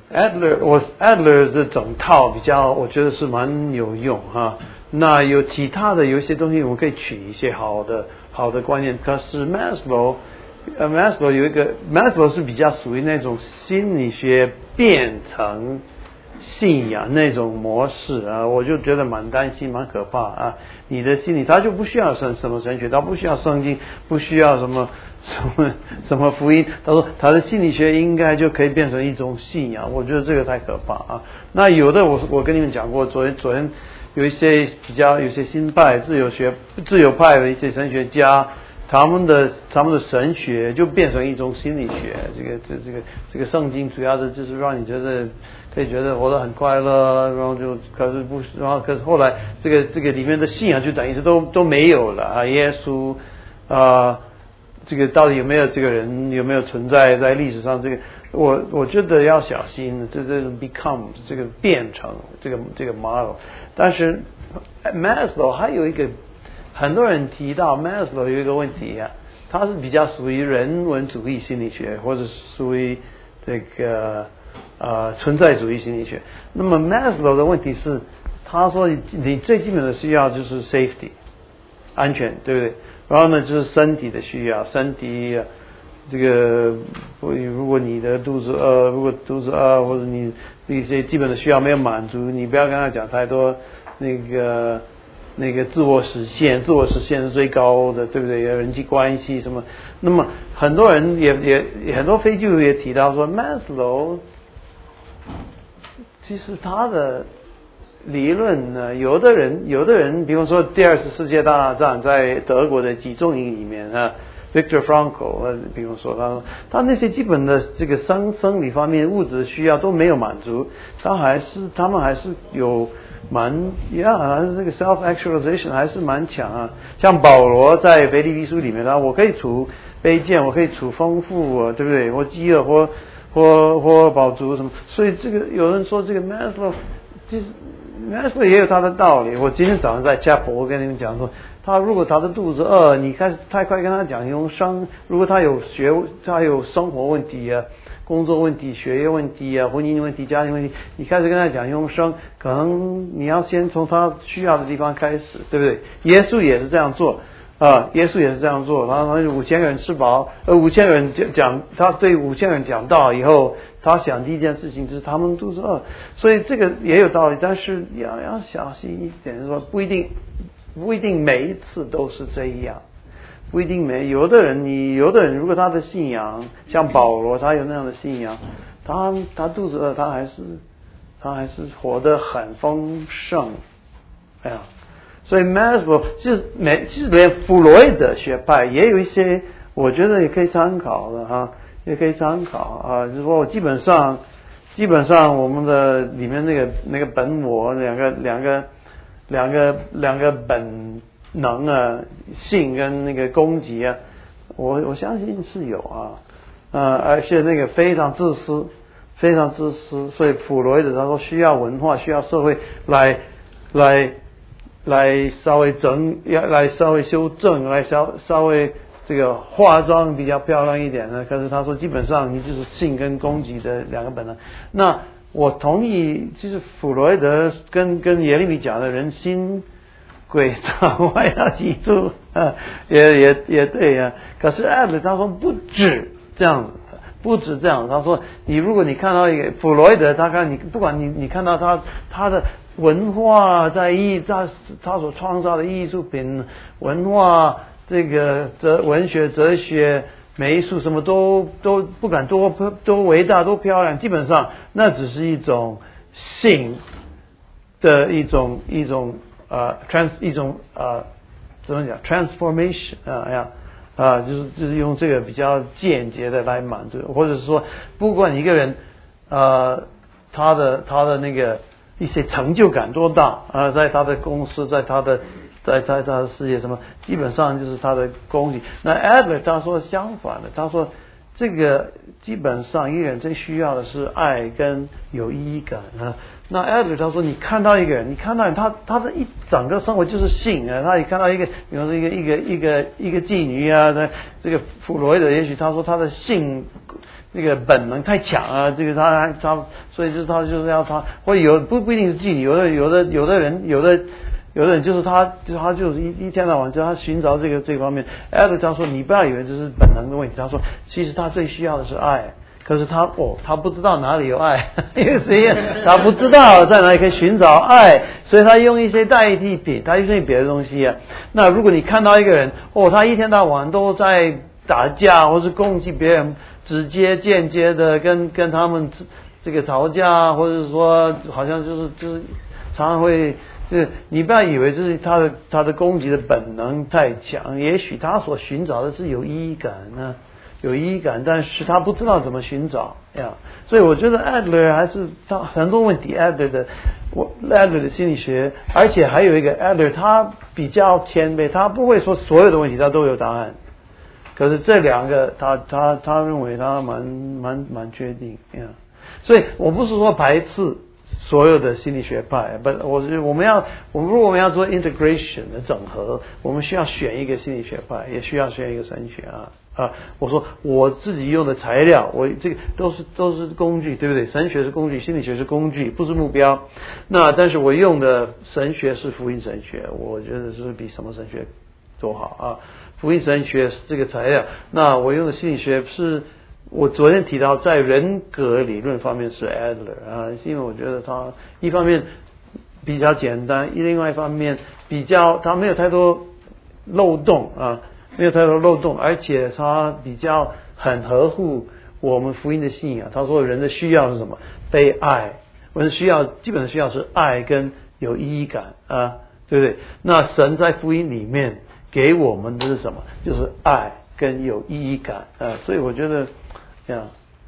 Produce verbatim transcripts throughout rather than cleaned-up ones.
Adler， 我 Adler 这整套比较，我觉得是蛮有用哈。那有其他的有一些东西，我们可以取一些好的好的观念。可是 Maslow， 呃 Maslow 有一个 Maslow 是比较属于那种心理学变成信仰那种模式啊，我就觉得蛮担心，蛮可怕啊。你的心理，他就不需要什什么神学，他不需要圣经，不需要什么什么什么福音。他说他的心理学应该就可以变成一种信仰，我觉得这个太可怕啊。那有的我我跟你们讲过，昨天昨天有一些比较有些新派自由学自由派的一些神学家。他们的他们的神学就变成一种心理学，这个这这个这个圣经主要的就是让你觉得可以觉得活得很快乐，然后就可是不，然后可是后来这个这个里面的信仰就等于是都都没有了啊，耶稣啊、呃，这个到底有没有这个人有没有存在在历史上？这个我我觉得要小心，这这 become 这个变成这个这个 model， 但是 Maslow 还有一个。很多人提到 Maslow 有一个问题啊，他是比较属于人文主义心理学，或者属于这个呃存在主义心理学。那么 Maslow 的问题是，他说你最基本的需要就是 safety 安全，对不对？然后呢就是身体的需要，身体、啊、这个如果你的肚子饿，如果肚子饿或者你一些基本的需要没有满足，你不要跟他讲太多那个。那个自我实现，自我实现是最高的，对不对？人际关系什么？那么很多人也也也很多非基督徒也提到说 ，Maslow 其实他的理论呢，有的人有的人，比方说第二次世界大战在德国的集中营里面啊 ，Viktor Frankl， 呃，比方说他他那些基本的这个生生理方面物质需要都没有满足，他还是他们还是有。蛮呀，这个 self actualization 还是蛮强啊。像保罗在腓立比书里面呢，我可以处卑贱，我可以处丰富，对不对？或饥饿，或或或饱足什么。所以这个有人说这个 Maslow， 其实 Maslow 也有他的道理。我今天早上在 chapel， 我跟你们讲说，他如果他的肚子饿，你开始太快跟他讲用生，如果他有学，他有生活问题啊。工作问题、学业问题啊、婚姻问题、家庭问题，你开始跟他讲永生，可能你要先从他需要的地方开始，对不对？耶稣也是这样做啊、呃，耶稣也是这样做。然后五千个人吃饱，呃，五千个人讲，他对五千人讲道以后，他想第一件事情就是他们肚子饿，所以这个也有道理，但是要要小心一点，说不一定，不一定每一次都是这样。不一定没有的人，你有的人如果他的信仰像保罗，他有那样的信仰，他他肚子饿，他还是他还是活得很丰盛，哎呀，所以 Maslow 其实没其实连弗洛伊德学派也有一些，我觉得也可以参考的哈，也可以参考啊，就是说基本上基本上我们的里面那个那个本我两个两个两个两个本。能啊，性跟那个攻击啊，我我相信是有啊，呃，而且那个非常自私，非常自私，所以弗洛伊德他说需要文化，需要社会来来来稍微整，要来稍微修正，来稍稍微这个化妆比较漂亮一点呢。可是他说基本上你就是性跟攻击的两个本能。那我同意，其实弗洛伊德跟跟耶利米讲的人心。鬼场外要记住啊，也也也对呀、啊。可是艾伦他说不止这样子，不止这样。他说你如果你看到一个弗洛伊德，他看你不管你你看到他他的文化在艺他他所创造的艺术品文化这个哲文学哲学美术什么都都不敢多多伟大多漂亮，基本上那只是一种性的一种一种。呃 trans 一种呃怎么讲 transformation 啊呀啊就是就是用这个比较间接的来满足，或者是说不管一个人呃他的他的那个一些成就感多大啊、呃，在他的公司，在他的在在他的事业什么，基本上就是他的功绩。那 Adler 他说相反的，他说这个基本上一个人最需要的是爱跟有意义感啊。那 Adler 他说，你看到一个人，你看到他他的一整个生活就是性啊，他一看到一个，比如说一个一个一个一个妓女啊，那这个弗洛伊德也许他说他的性那个本能太强啊，这个他他所以就是他就是要他，或有不不一定是妓女，有的有的有的人有的。有的人就是他，就他就是一一天到晚就他寻找这个这方面。Adler 他说，你不要以为这是本能的问题，他说其实他最需要的是爱，可是他哦他不知道哪里有爱，因为实验他不知道在哪里可以寻找爱，所以他用一些代替品，他用别的东西啊。那如果你看到一个人哦，他一天到晚都在打架，或是攻击别人，直接间接的跟跟他们这个吵架，或者说好像就是就是常常会。是你不要以为这是他的他的攻击的本能太强，也许他所寻找的是有意义感呢，有意义感，但是他不知道怎么寻找呀。所以我觉得 Adler 还是他很多问题 Adler 的我 Adler 的心理学，而且还有一个 Adler 他比较谦卑，他不会说所有的问题他都有答案，可是这两个他他他认为他蛮蛮蛮确定呀。所以我不是说排斥所有的心理学派，不，我我们要，我们如果我们要做 integration 的整合，我们需要选一个心理学派，也需要选一个神学啊啊！我说我自己用的材料，我这个都是都是工具，对不对？神学是工具，心理学是工具，不是目标。那但是我用的神学是福音神学，我觉得是比什么神学都好啊！福音神学是这个材料，那我用的心理学是。我昨天提到在人格理论方面是 Adler 啊，因为我觉得他一方面比较简单，另外一方面比较他没有太多漏洞啊，没有太多漏洞，而且他比较很合乎我们福音的信仰。他说人的需要是什么？被爱，我们需要基本的需要是爱跟有意义感啊，对不对？那神在福音里面给我们的是什么？就是爱跟有意义感啊，所以我觉得。这样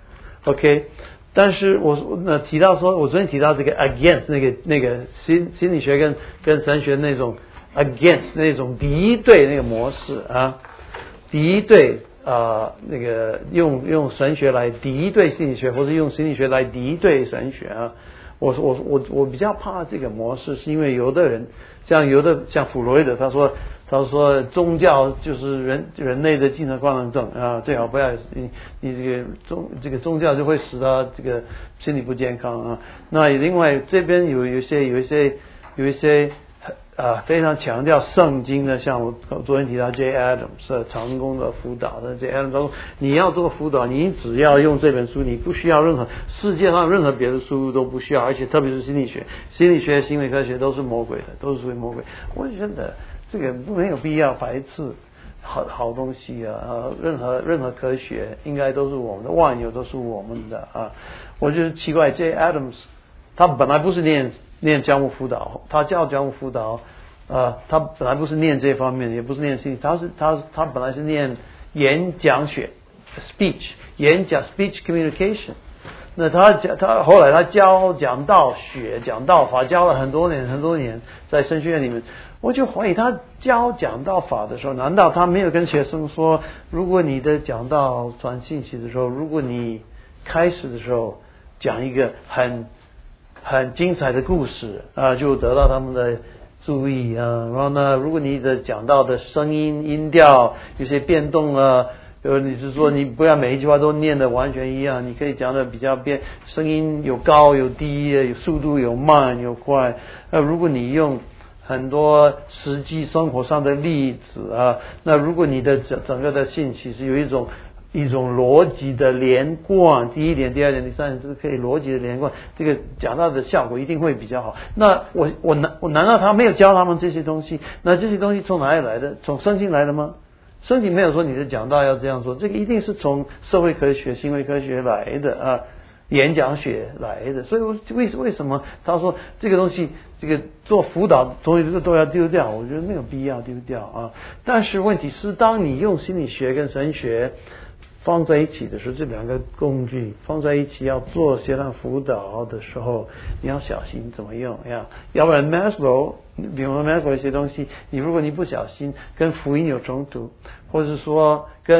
，OK， 但是我那提到说，我昨天提到这个 against 那个那个心心理学跟跟神学那种 against 那种敌对那个模式啊，敌对啊、呃、那个用用神学来敌对心理学，或者用心理学来敌对神学啊。我我我我比较怕这个模式，是因为有的人像有的像弗洛伊德，他说他说宗教就是人人类的精神官能症啊，最好不要你你这个宗这个宗教就会使他这个心理不健康啊。那另外这边有有一些有一些有一些啊非常强调圣经的，像我昨天提到 J. Adams 是成功的辅导的 J. Adams 说，你要做辅导，你只要用这本书，你不需要任何世界上任何别的书都不需要，而且特别是心理学、心理学、行为科学都是魔鬼的，都是属于魔鬼。我觉得这个没有必要排斥好好东西啊，呃，任何任何科学应该都是我们的，万有都是我们的啊。我觉得奇怪 ，J. Adams 他本来不是念念教务辅导，他教教务辅导，呃，他本来不是念这方面，也不是念心理，他是他他本来是念演讲学 ，speech 演讲 speech communication。那他讲他后来他教讲道学、讲道法，教了很多年很多年，在神学院里面。我就怀疑他教讲道法的时候，难道他没有跟学生说，如果你的讲道传信息的时候，如果你开始的时候讲一个很很精彩的故事啊，就得到他们的注意啊。然后呢，如果你的讲道的声音音调有些变动啊，呃，你是说你不要每一句话都念得完全一样，你可以讲的比较变，声音有高有低，有速度有慢有快。呃，如果你用很多实际生活上的例子啊，那如果你的整整个的信息是有一种一种逻辑的连贯，第一点、第二点、第三点，这个可以逻辑的连贯，这个讲到的效果一定会比较好。那我我难我难道他没有教他们这些东西？那这些东西从哪里来的？从圣经来的吗？圣经没有说你的讲道要这样做，这个一定是从社会科学、行为科学来的啊。演讲学来的，所以我为为什么他说这个东西，这个做辅导东西这个都要丢掉？我觉得没有必要丢掉啊。但是问题是，当你用心理学跟神学放在一起的时候，这两个工具放在一起要做协谈辅导的时候，你要小心怎么用呀？要不然 Maslow， 比如说 Maslow 一些东西，你如果你不小心跟福音有冲突，或者是说跟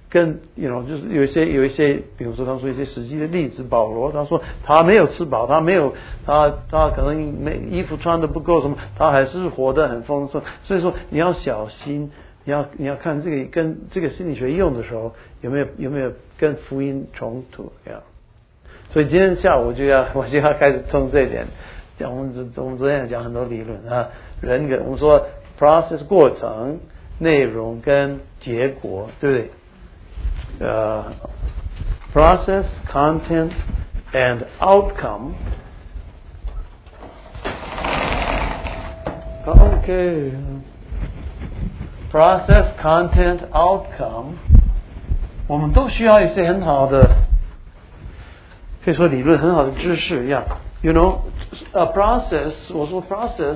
跟 you know 就是有一些有一些，比如说他说一些实际的例子，保罗他说他没有吃饱，他没有他他可能没衣服穿的不够什么，他还是活得很丰盛。所以说你要小心，你要你要看这个跟这个心理学用的时候有没有有没有跟福音冲突呀？所以今天下午就要我就要开始从这一点讲，我们我们昨天讲很多理论啊，人格我们说 process 过程、内容跟结果，对不对？呃、uh, process, content, and outcome. Okay. Process, content, outcome. 我们都需要一些很好的，可以说理论很好的知识一样。You know, a process. 我说 process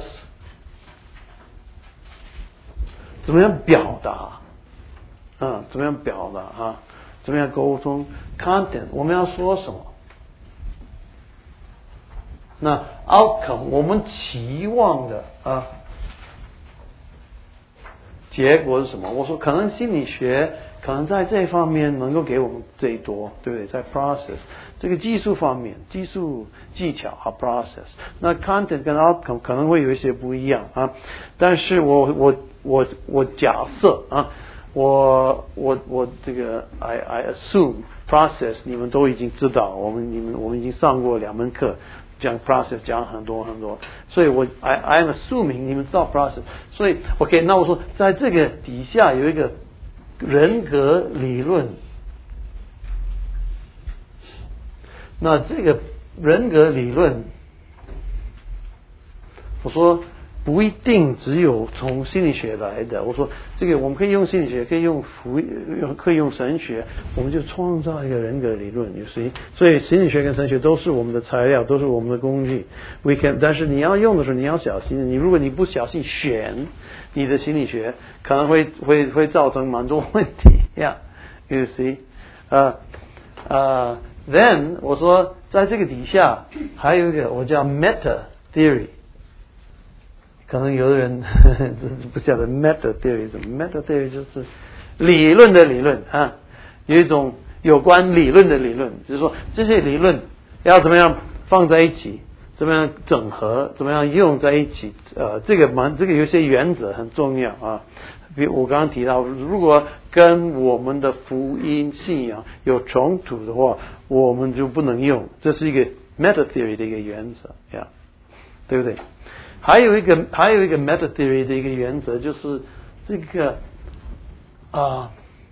怎么样表达？嗯，怎么样表达啊？怎么样沟通 ？Content 我们要说什么？那 outcome 我们期望的啊结果是什么？我说可能心理学可能在这方面能够给我们最多，对不对？在 process 这个技术方面，技术技巧和 process， 那 content 跟 outcome 可能会有一些不一样啊。但是我我我我假设啊。我我我这个 I I assume process 你们都已经知道，我们你们我们已经上过两门课，讲 process 讲很多很多，所以我 I I'm assuming 你们知道 process， 所以 OK， 那我说在这个底下有一个人格理论，那这个人格理论，我说。不一定只有从心理学来的。我说这个我们可以用心理学，可以用福用可以用神学，我们就创造一个人格理论。有谁？所以心理学跟神学都是我们的材料，都是我们的工具。We can， 但是你要用的时候你要小心。你如果你不小心选你的心理学，可能会会会造成蛮多问题。Yeah, you see， 呃呃 ，then 我说在这个底下还有一个我叫 meta theory。可能有的人呵呵不晓得 meta theory 什么 meta theory 就是理论的理论啊，有一种有关理论的理论，就是说这些理论要怎么样放在一起，怎么样整合，怎么样用在一起，呃，这个蛮这个有些原则很重要啊。比如我刚刚提到，如果跟我们的福音信仰有冲突的话，我们就不能用，这是一个 meta theory 的一个原则呀，对不对？还有一个还有一个 meta theory 的一个原则，就是这个啊、呃，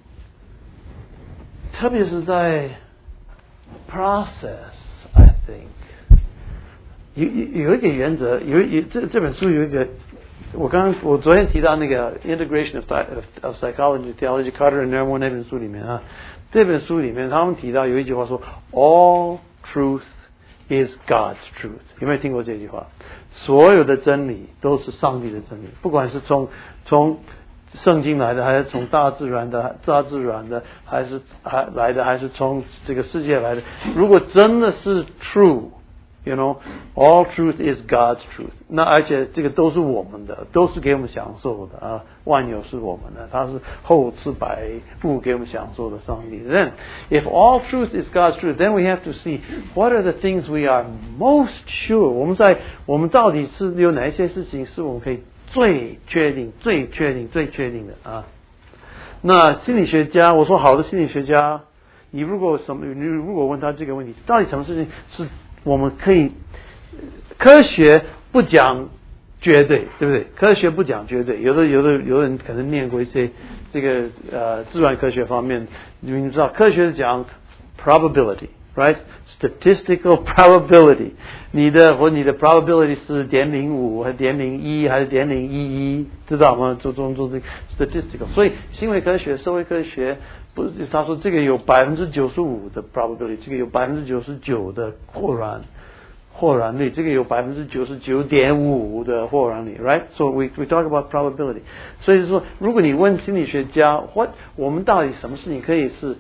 特别是在 process I think 有有有一个原则，有有这这本书有一个，我刚我昨天提到那个 Integration of of Psychology Theology Carter and Nerman 那本书里面啊，这本书里面他们提到有一句话说 All truth is God's truth， 有没有听过这句话？所有的真理都是上帝的真理，不管是从从圣经来的，还是从大自然的大自然的，还是还来的，还是从这个世界来的。如果真的是 true，you know, all truth is God's truth。那而且这个都是我们的，都是给我们享受的啊，万有是我们的，他是厚赐百物给我们享受的上帝。Then, if all truth is God's truth, then we have to see what are the things we are most sure。我们在我们到底是有哪一些事情是我们可以最确定、最确定、最确定的啊？那心理学家，我说好的心理学家，你如果什么，你如果问他这个问题，到底什么事情是我们可以科学不讲绝对，对不对？科学不讲绝对，有的有的有的人可能念过一些这个呃自然科学方面，你们知道科学是讲 probability。Right, statistical probability， 你的或你的 probability 是点零五还是点零一还是点零一一，知道吗？做做做这个 statistical， 所以行为科学、社会科学不是他说这个有百分之九十五的 probability， 这个有百分之九十九的或然或然率，这个有百分之九十九点五的或然率 ，right？ So we we talk about probability。所以说，如果你问心理学家，或我们到底什么事情可以是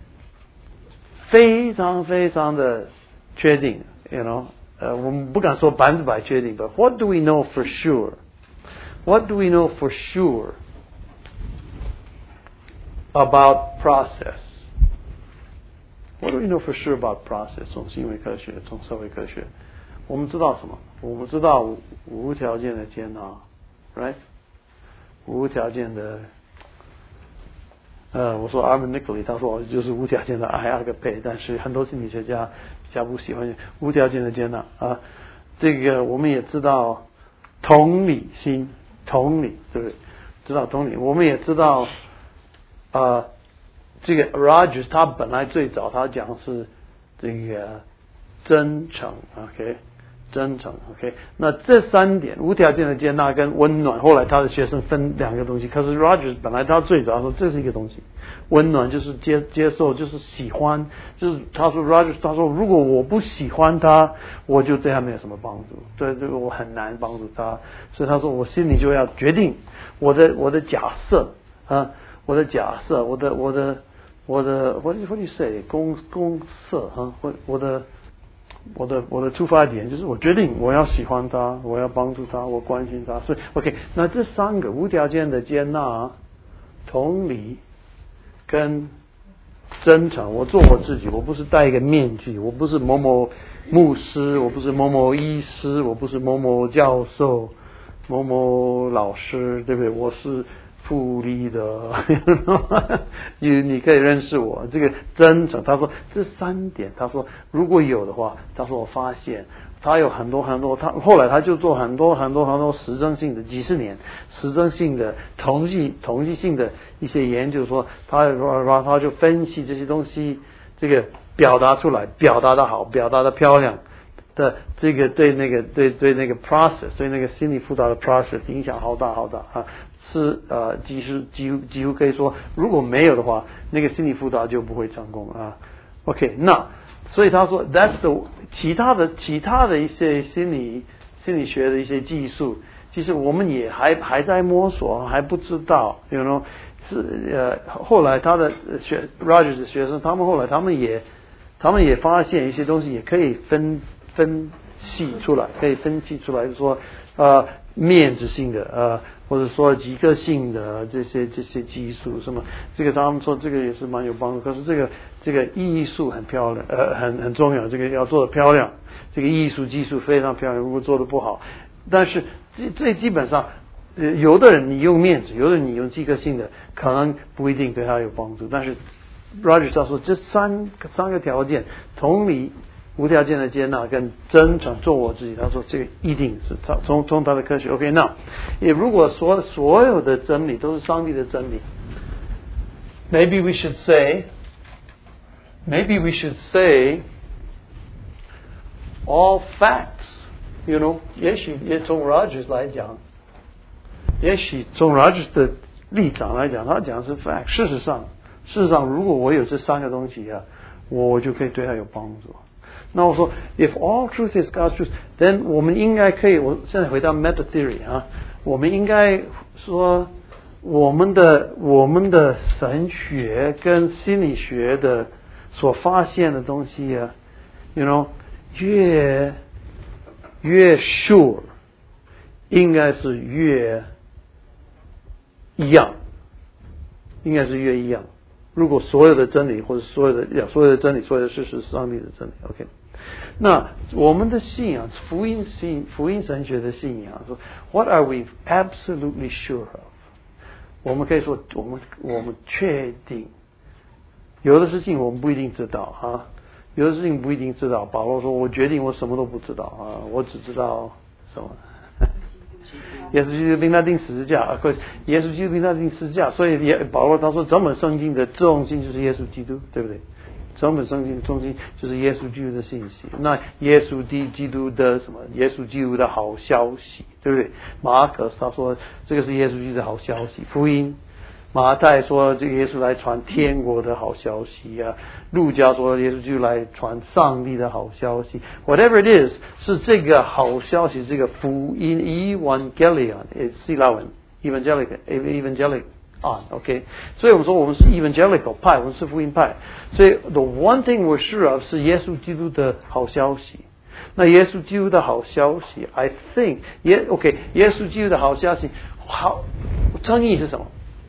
非常非常的确定 ，you know， 呃，我们不敢说百分之百确定 ，but what do we know for sure? What do we know for sure? about process. What do we know for sure about process? 从行为科学，从社会科学，我们知道什么？我们知道无条件的接纳 ，right？ 无条件的，呃，我说 Armin Nicolay， 他说就是无条件的爱 agape， 但是很多心理学家比较不喜欢无条件的接纳啊。这个我们也知道同理心，同理，对不对？知道同理，我们也知道，呃，这个 Rogers 他本来最早他讲是这个真诚 ，OK， 真诚 ，OK， 那这三点无条件的接纳跟温暖，后来他的学生分两个东西，可是 Rogers 本来他最早说这是一个东西，温暖就是接接受，就是喜欢，就是他说 Rogers 他说如果我不喜欢他，我就对他没有什么帮助，对对，我很难帮助他，所以他说我心里就要决定我的我的假设啊，我的假设，我的我的我的 what do you say 公公设啊，我我的。我的我的出发点就是我决定我要喜欢他，我要帮助他，我关心他，所以 OK。那这三个无条件的接纳、同理跟真诚，我做我自己，我不是戴一个面具，我不是某某牧师，我不是某某医师，我不是某某教授、某某老师，对不对？我是复利的，你你可以认识我。这个真诚，他说这三点，他说如果有的话，他说我发现他有很多很多，他后来他就做很多很多很多实证性的几十年实证性的统计统计性的一些研究，说他说他就分析这些东西，这个表达出来，表达的好，表达的漂亮。的这个对那个对对那个 process 对那个心理辅导的 process 影响好大好大啊，是呃几乎几乎几乎可以说，如果没有的话，那个心理辅导就不会成功啊。OK， 那所以他说 that's the 其他的其他的一些心理心理学的一些技术，其实我们也还还在摸索，还不知道 ，you know 是呃后来他的学 Rogers 的学生，他们后来他们也他们也发现一些东西也可以分。分析出来，可以分析出来说，呃，面质性的，呃，或者说几个性的这些这些技术什么，这个他们说这个也是蛮有帮助。可是这个这个艺术很漂亮，呃，很很重要，这个要做的漂亮，这个艺术技术非常漂亮。如果做的不好，但是这这基本上，呃，有的人你用面质，有的人你用几个性的，可能不一定对他有帮助。但是 Rogers 他说这三三个条件，同理。无条件的接纳跟真诚做我自己，他说这个一定是他从从他的科学 OK。 那也如果说所有的真理都是上帝的真理， maybe we should say maybe we should say all facts, you know 也许也从 Rogers 来讲，也许从 Rogers 的立场来讲，他讲是 fact。 事实上事实上如果我有这三个东西啊，我就可以对他有帮助。那我说 if all truth is God's truth, then 我们应该可以，我现在回到 meta theory 啊，我们应该说我们的我们的神学跟心理学的所发现的东西啊 you know 越越 sure 应该是越一样，应该是越一样。如果所有的真理或者所有的所有的真理所有的事实是上帝的真理 OK。 那我们的信仰福音信福音神学的信仰说 What are we absolutely sure of？ 我们可以说我们我们确定，有的事情我们不一定知道啊，有的事情不一定知道。保罗说我决定我什么都不知道啊，我只知道什么耶稣基督并他钉十字架，耶稣基督并他钉十字架，所以也保罗他说整本圣经的重心就是耶稣基督，对不对？整本圣经的重心就是耶稣基督的信息。那耶稣基督的什么？耶稣基督的好消息，对不对？马可他说这个是耶稣基督的好消息，福音。马太说这个耶稣来传天国的好消息啊，路加说耶稣就来传上帝的好消息。Whatever it is， 是这个好消息，这个福音 Evangelion it's eleven Evangelic Evangelic on OK。 所以我们说我们是 Evangelical 派，我们是福音派。所以 the one thing we're sure of 是耶稣基督的好消息。那耶稣基督的好消息 I think 耶 OK 耶稣基督的好消息好，争议是什么？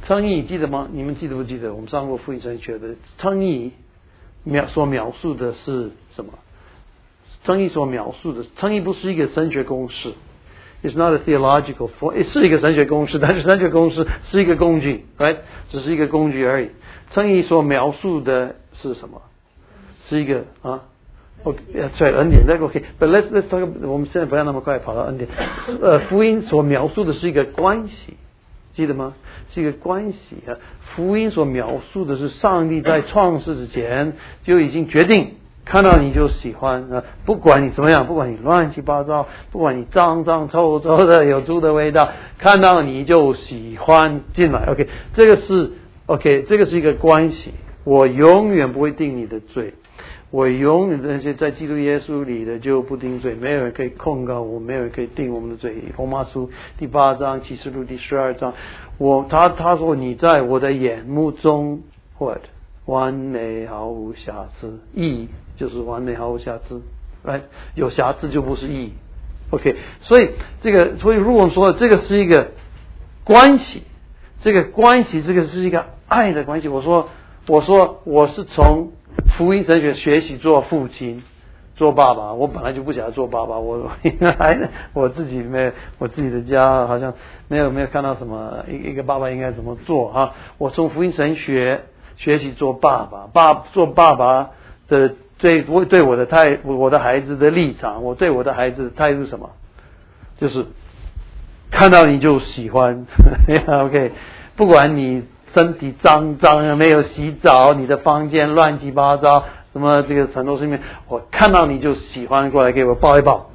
称义记得吗？你们记得不记得？我们上过福音神学的称义描所描述的是什么？称义所描述的称义不是一个神学公式。It's not a theological form. 是一个神学公式，但是神学公式是一个工具 ，right？ 只是一个工具而已。称义所描述的是什么？是一个啊 ，OK， 对，恩典，那个 OK。But let's let's talk about, 我们现在不要那么快跑到恩典。呃，福音所描述的是一个关系，记得吗？是一个关系啊。福音所描述的是上帝在创世之前就已经决定。看到你就喜欢啊，不管你怎么样，不管你乱七八糟，不管你脏脏臭臭的有猪的味道，看到你就喜欢进来。OK， 这个是 OK， 这个是一个关系。我永远不会定你的罪，我永远那些在基督耶稣里的就不定罪，没有人可以控告我，没有人可以定我们的罪。罗马书第八章、启示录第十二章，我他他说你在我的眼目中 what 完美毫无瑕疵，义就是完美毫无瑕疵 ，right？ 有瑕疵就不是义 ，OK？ 所以这个，所以如果说这个是一个关系，这个关系，这个是一个爱的关系。我说，我说我是从福音神学学习做父亲、做爸爸。我本来就不想做爸爸，我还我自己没有，我自己的家好像没有没有看到什么一一个爸爸应该怎么做啊？我从福音神学。学习做爸爸，爸做爸爸的对我对我的态，我的孩子的立场，我对我的孩子的态度是什么？就是看到你就喜欢，OK， 不管你身体脏脏没有洗澡，你的房间乱七八糟，什么这个很多事情，我看到你就喜欢过来给我抱一抱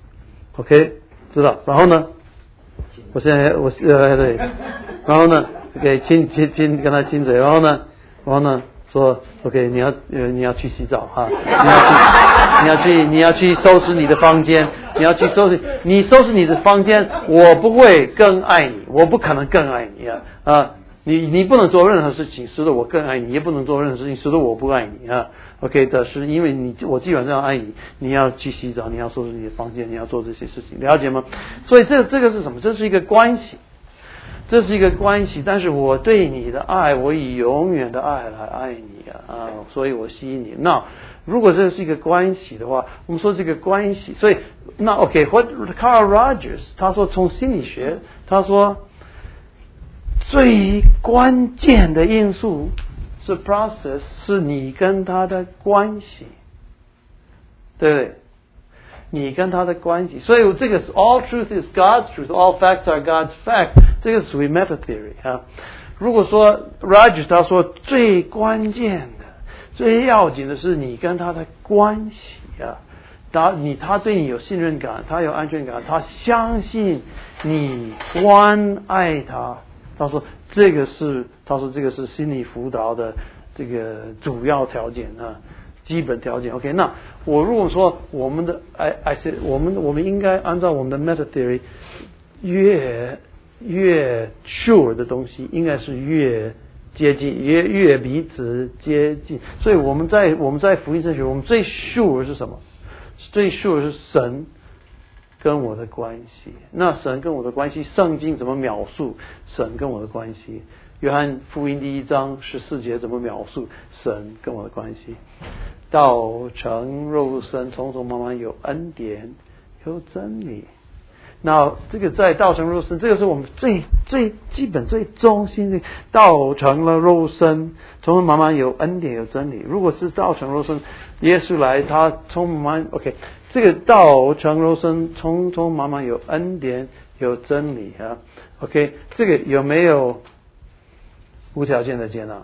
，OK， 知道？然后呢？我现在我呃对，然后呢？给亲亲亲跟他亲嘴，然后呢？然后呢，说 OK， 你要呃你要去洗澡哈，你要去你要去你要去收拾你的房间，你要去收拾你收拾你的房间，我不会更爱你，我不可能更爱你啊啊！你你不能做任何事情使得我更爱你，也不能做任何事情使得我不爱你啊。OK 的是因为你我基本上爱你，你要去洗澡，你要收拾你的房间，你要做这些事情，了解吗？所以这这个是什么？这是一个关系。这是一个关系，但是我对你的爱，我以永远的爱来爱你啊，啊所以我吸引你。那如果这是一个关系的话，我们说这个关系，所以那 OK，What Carl Rogers 他说从心理学，他说最关键的因素是 process， 是你跟他的关系，对不对？你跟他的关系，所以这个是 all truth is God's truth, all facts are God's fact， 这个属于 meta theory 啊。如果说 Rogers 他说最关键的、最要紧的是你跟他的关系啊，他你他对你有信任感，他有安全感，他相信你关爱他。他说这个是他说这个是心理辅导的这个主要条件啊。基本条件 ，OK。那我如果说我们的 I I say 我们我们应该按照我们的 meta theory， 越越 sure 的东西应该是越接近，越越彼此接近。所以我们在我们在福音神学，我们最 sure 是什么？最 sure 是神跟我的关系。那神跟我的关系，圣经怎么描述神跟我的关系？约翰福音第一章十四节怎么描述神跟我的关系？道成肉身，从从慢慢有恩典，有真理。那这个在道成肉身，这个是我们最最基本、最中心的。道成了肉身，从从慢慢有恩典，有真理。如果是道成肉身，耶稣来，他从慢慢 OK， 这个道成肉身，从从慢慢有恩典，有真理啊。OK， 这个有没有无条件的接纳？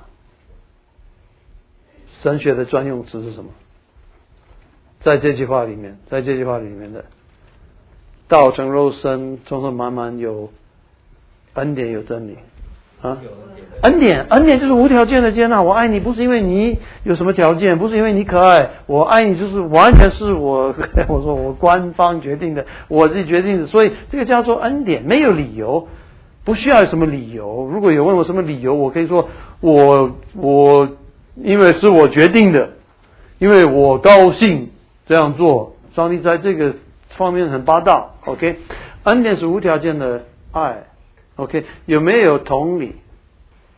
神学的专用词是什么？在这句话里面，在这句话里面的道成肉身，从从慢慢有恩典，有真理啊。恩典，恩典就是无条件的接纳。我爱你不是因为你有什么条件，不是因为你可爱，我爱你就是完全是我我说我官方决定的，我自己决定的，所以这个叫做恩典，没有理由，不需要有什么理由。如果有问我什么理由，我可以说我我因为是我决定的，因为我高兴这样做。上帝在这个方面很霸道 ，OK？ 恩典是无条件的爱 ，OK？ 有没有同理？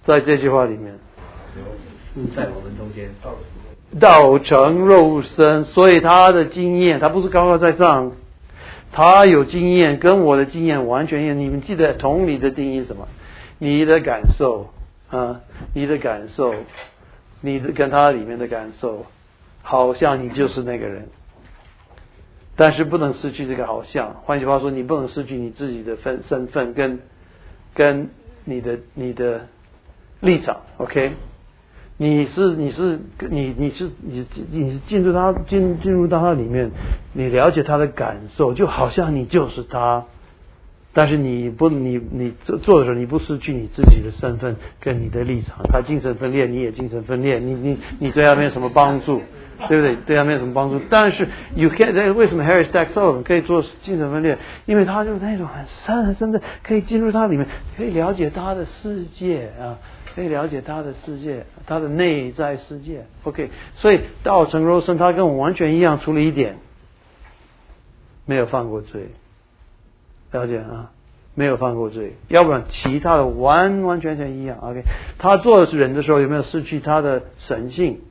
在这句话里面， 在我们中间道成肉身，所以他的经验，他不是高高在上，他有经验，跟我的经验完全一样。你们记得同理的定义是什么？你的感受啊，你的感受，你的跟他里面的感受，好像你就是那个人，但是不能失去这个好像。换句话说，你不能失去你自己的分身份跟跟你的你的立场 ，OK？ 你是你是你你是你你是进入他进进入到他里面，你了解他的感受，就好像你就是他，但是你不你你做的时候，你不失去你自己的身份跟你的立场。他精神分裂，你也精神分裂，你你你对他没有什么帮助，对不对？对他没有什么帮助。但是 you can 为什么 Harry Stack Sullivan 可以做精神分裂？因为他就是那种很深很深的，可以进入他里面，可以了解他的世界啊。可以了解他的世界，他的内在世界 ，OK。所以道成肉身，他跟我完全一样，除了一点，没有犯过罪，了解啊？没有犯过罪，要不然其他的完完全全一样 ，OK。他做人的时候有没有失去他的神性？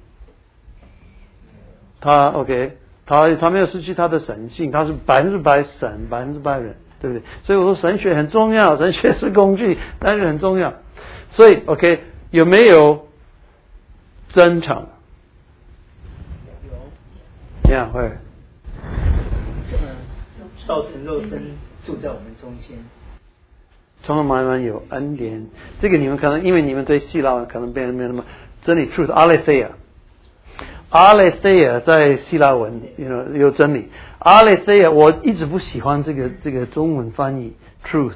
他 OK， 他他没有失去他的神性，他是百分之百神，百分之百人，对不对？所以我说神学很重要，神学是工具，但是很重要。所以 OK 有没有真诚？有。呀，会。 道成肉身住在我们中间。 充满满满有恩典，这个你们可能因为你们对希腊可能没有没有那么真理 truth aletheia aletheia 在希腊文 you know, 有真理 aletheia 我一直不喜欢这个这个中文翻译 truth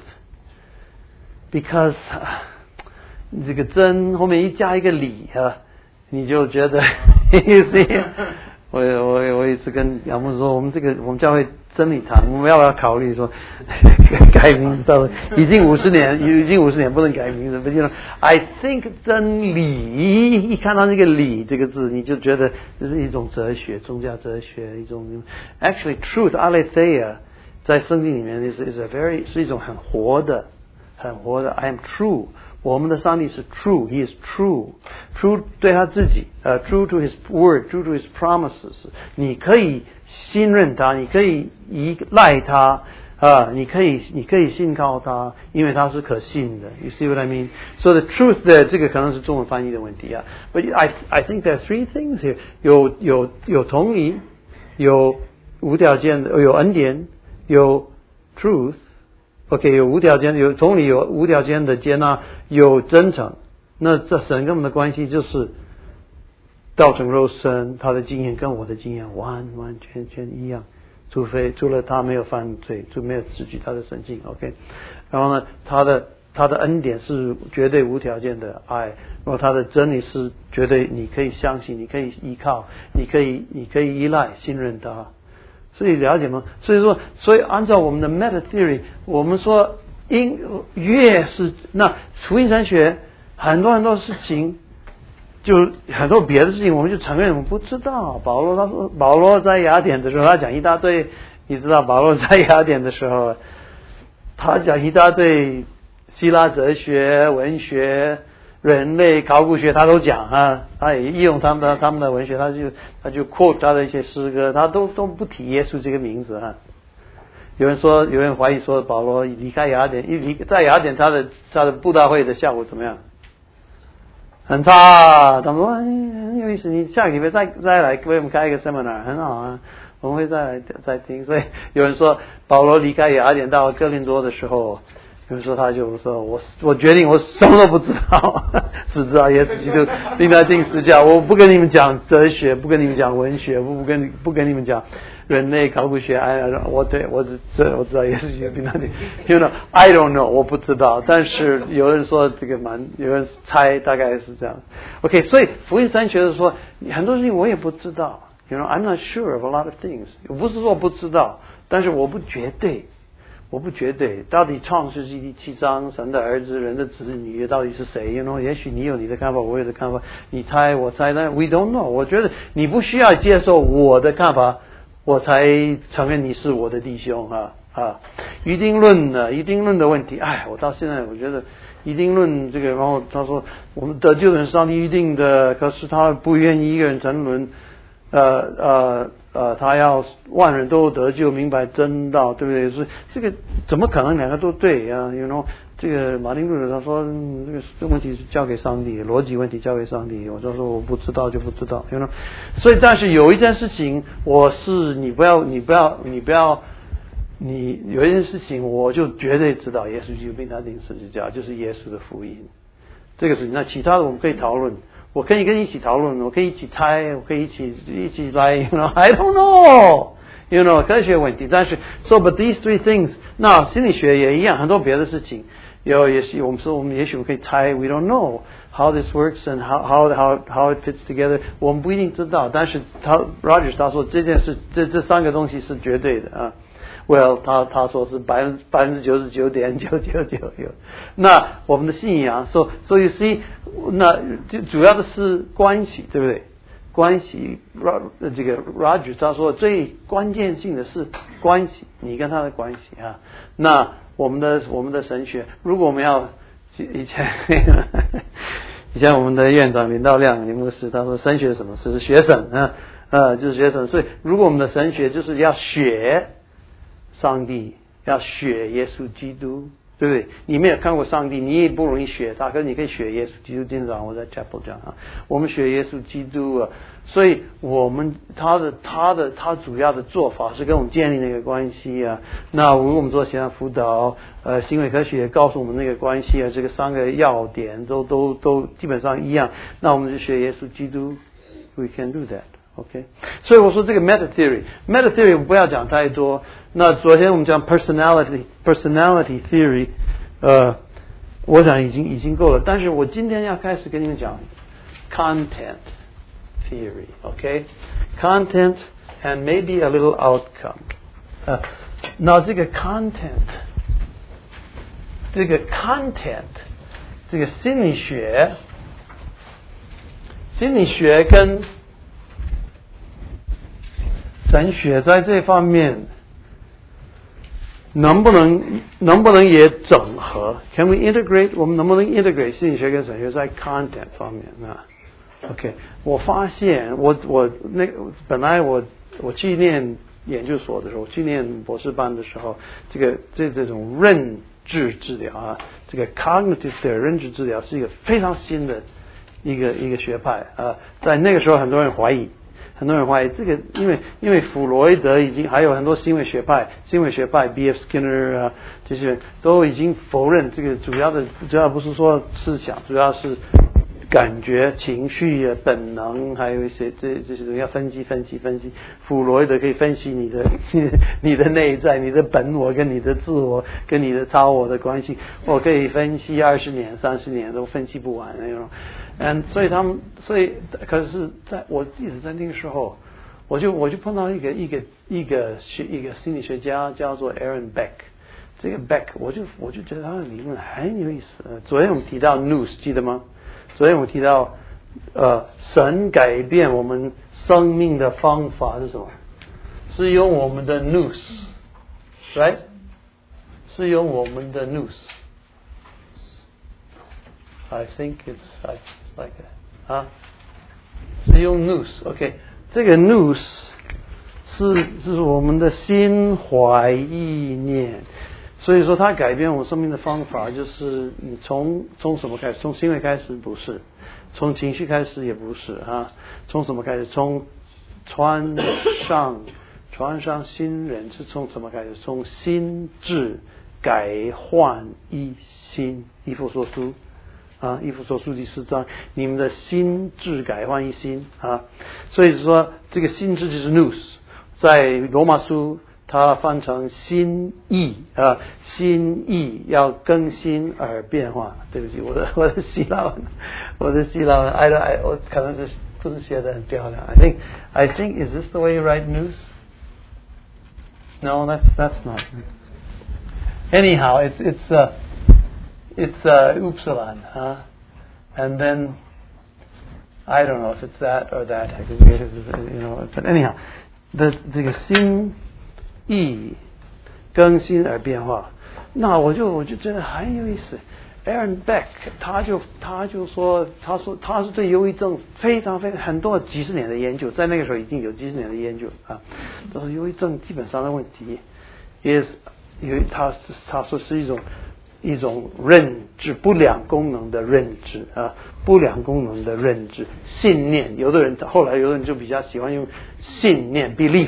because这个真后面一加一个理啊，你就觉得我我我一直跟杨牧说，我们这个我们教会真理堂，我们要不要考虑说改名字？到已经五十年，已经五十年不能改名字。You know, I think 真理一看到那个理这个字，你就觉得这是一种哲学，宗教哲学一种。Actually, truth aletheia 在圣经里面是 is a very 是一种很活的、很活的。I am true。我们的上帝是 true, he is true, true 对他自己，呃、uh, ，true to his word, true to his promises。你可以信任他，你可以依赖他，啊、uh, ，你可以你可以信靠他，因为他是可信的。You see what I mean? So the truth 的这个可能是中文翻译的问题啊。But I I think there are three things here. 有有有同理，有无条件的，有恩典，有 truth。OK， 有无条件，有同理，有无条件的接纳，有真诚。那这神跟我们的关系就是道成肉身，他的经验跟我的经验完完全全一样，除非除了他没有犯罪，就没有失去他的神性。OK， 然后呢，他的他的恩典是绝对无条件的爱，然后他的真理是绝对你可以相信，你可以依靠，你可以你可以依赖，信任他。所以了解吗？所以说，所以按照我们的 meta theory， 我们说因越是那福音神学很多很多事情，就很多别的事情，我们就承认我们不知道。保罗他说，保罗在雅典的时候，他讲一大堆，你知道，保罗在雅典的时候，他讲一大堆希腊哲学、文学。人类考古学他都讲啊，他也利用他们的他们的文学，他就他就 quote 他的一些诗歌，他都都不提耶稣这个名字啊。有人说，有人怀疑说保罗离开雅典，一离在雅典他的他的布道会的效果怎么样？很差。他们说、哎、很有意思，你下个礼拜再再来为我们开一个 seminar， 很好啊，我们会再来再听。所以有人说保罗离开雅典到哥林多的时候。有人说他就说我我决定我什么都不知道，只知道耶稣基督，并他定十架。我不跟你们讲哲学，不跟你们讲文学，不不跟不跟你们讲人类考古学。哎，我对我只我知道耶稣基督并他定。You know, I don't know， 我不知道。但是有人说这个蛮，有人猜大概是这样。OK， 所以福音三学的说很多事情我也不知道。You know, I'm not sure of a lot of things。我不是说我不知道，但是我不绝对。我不绝对，到底创世纪第七章，神的儿子，人的子女到底是谁 ？You know， 也许你有你的看法，我有的看法，你猜我猜，但 we don't know。我觉得你不需要接受我的看法，我才承认你是我的弟兄啊啊！一定论的，一定论的问题，哎，我到现在我觉得一定论这个，然后他说我们得救的人上帝预定的，可是他不愿意一个人沉沦，呃呃呃，他要万人都得救，明白真道，对不对？所以这个怎么可能两个都对啊 ？You know， 这个马丁路德他说、嗯、这个这个问题是交给上帝，逻辑问题交给上帝。我就说我不知道就不知道 ，You know。所以但是有一件事情，我是你不要你不要你不要你有一件事情，我就绝对知道，耶稣基督并他钉十字架，就是耶稣的福音。这个事情，那其他的我们可以讨论。我可以跟你一起讨论，我可以一起猜，我可以一起一起来 ，you know, I don't know, you know, 科学问题。但是 ，so but these three things， 那心理学也一样，很多别的事情，有也许我们说我们也许我们可以猜 ，we don't know how this works and how how how how it fits together， 我们不一定知道。但是他 Rogers 他说这件事，这这三个东西是绝对的啊。Well， 他他说是百分百分之九十九点九九九有。那我们的信仰 ，so so you see， 那就主要的是关系，对不对？关系，这个 Roger 他说最关键性的是关系，你跟他的关系啊。那我们的我们的神学，如果我们要以前以前我们的院长林道亮林牧师他说神学是什么？是学神啊，呃，就是学神。所以如果我们的神学就是要学上帝，要学耶稣基督，对不对？你没有看过上帝，你也不容易学他，可是你可以学耶稣基督。今天早上我在 chapel 讲啊，我们学耶稣基督啊，所以我们他的他的他主要的做法是跟我们建立那个关系啊。那如果我们做线上辅导，呃，行为科学也告诉我们那个关系啊，这个三个要点都都都基本上一样。那我们就学耶稣基督 ，we can do that。OK， 所以我说这个 meta theory，meta theory 我们不要讲太多。那昨天我们讲 personality personality theory， 呃，我想已经已经够了。但是我今天要开始跟你们讲 content theory，OK，content、okay? and maybe a little outcome。呃，那这个 content， 这个 content， 这个心理学，心理学跟神学在这方面能不能能不能也整合 ？Can we integrate？ 我们能不能 integrate 心理学跟神学在 content 方面啊 ？OK， 我发现我我那本来我我去念研究所的时候，去念博士班的时候，这个这这种认知治疗啊，这个 cognitive 的认知治疗是一个非常新的一个一个学派啊，在那个时候很多人怀疑。很多人怀疑这个，因为因为弗洛伊德已经还有很多行为学派，行为学派 B F Skinner 啊，这些人都已经否认这个主要的，主要不是说思想，主要是感觉、情绪啊、本能，还有一些这这些东西要分析分析分析。弗洛伊德可以分析你的你的内在、你的本我跟你的自我跟你的超我的关系，我可以分析二十年、三十年都分析不完那种。嗯，所以他们，所以可是在我一直在那个时候，我就我就碰到一个一个一个学一个心理学家叫做 Aaron Beck， 这个 Beck 我就我就觉得他的理论很有意思。昨天我们提到 nous 记得吗？昨天我们提到呃神改变我们生命的方法是什么？是用我们的 nous，right？ 是用我们的 nous。I think it's like that 啊，是用 nous，OK， 这个 nous 是是我们的心怀意念，所以说它改变我生命的方法，就是你从从什么开始？从行为开始不是，从情绪开始也不是啊，从什么开始？从穿上穿上新人是从什么开始？从心智改换一心，以弗所书。啊，以弗所书第四章，你们的心智改换一新啊，所以说这个心智就是 nous， 在罗马书它翻成心意啊，心意要更新而变化。对不起，我的我的希腊文，我的希腊文 ，I I 我可能是不是写得很漂亮 ？I think I think is this the way you write nous? No, that's that's not. Anyhow, it's it's uh. It's uh, upsilon, huh? And then I don't know if it's that or that. You know, but anyhow, the 这个心意更新而变化，那我就我就觉得很有意思。 Aaron Beck 他就他就说他说他是对忧郁症非常非常很多几十年的研究，在那个时候已经有几十年的研究啊。他说忧郁症基本上的问题 is 有他他说是一种一种认知不良功能的认知啊，不良功能的认知信念。有的人后来有的人就比较喜欢用信念 belief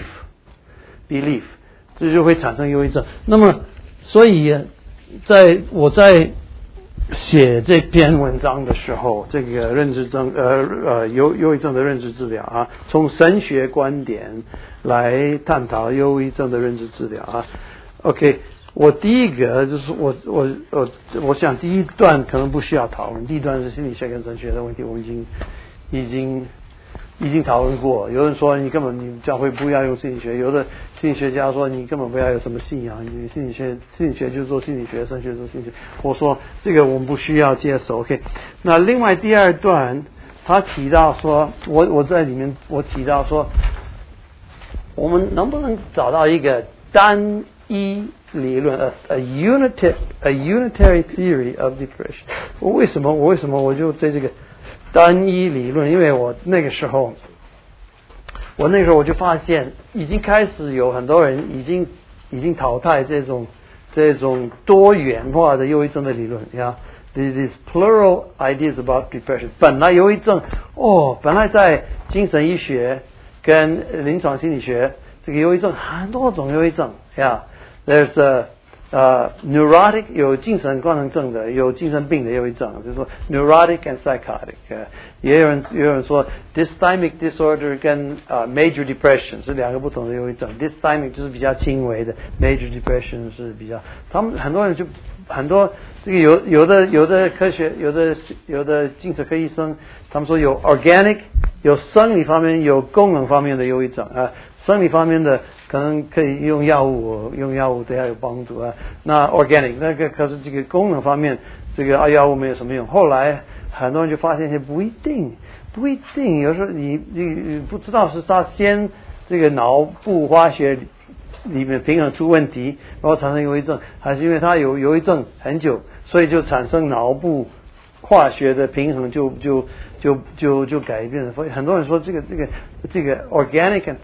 belief， 这就会产生忧郁症。那么所以在我在写这篇文章的时候，这个认知症呃呃忧忧郁症的认知治疗啊，从神学观点来探讨忧郁症的认知治疗啊。OK， 我第一个就是我我我我想第一段可能不需要讨论，第一段是心理学跟神学的问题，我们已经已经已经讨论过。有人说你根本你教会不要用心理学，有的心理学家说你根本不要有什么信仰，你心理学心理学就是做心理学，神学做心理学。我说这个我们不需要接受。OK， 那另外第二段他提到说，我我在里面我提到说，我们能不能找到一个单一理论 a, a unitary a unitary theory of depression？ 我为什么我为什么我就对这个单一理论，因为我那个时候，我那个时候我就发现，已经开始有很多人已经已经淘汰这种这种多元化的忧郁症的理论呀。These plural ideas about depression。本来忧郁症哦，本来在精神医学跟临床心理学，这个忧郁症很多种忧郁症呀。There's a呃、uh, neurotic 有精神功能症的，有精神病的忧郁症，就是说 neurotic and psychotic、呃。也有人也有人说 dysthymic disorder 跟呃、uh, major depression 是两个不同的忧郁症。dysthymic 就是比较轻微的 ，major depression 是比较。他们很多人就很多这个有有的有的科学有的有的精神科医生，他们说有 organic 有生理方面有功能方面的忧郁症啊、呃，生理方面的。可能可以用药物，用药物对它有帮助啊。那 organic 那个可是这个功能方面，这个啊药物没有什么用。后来很多人就发现，不一定，不一定。有时候你你不知道是他先这个脑部化学里面平衡出问题，然后产生忧郁症，还是因为他有忧郁症很久，所以就产生脑部化学的平衡就就就就就改变了。所以很多人说这个这个这个 organic and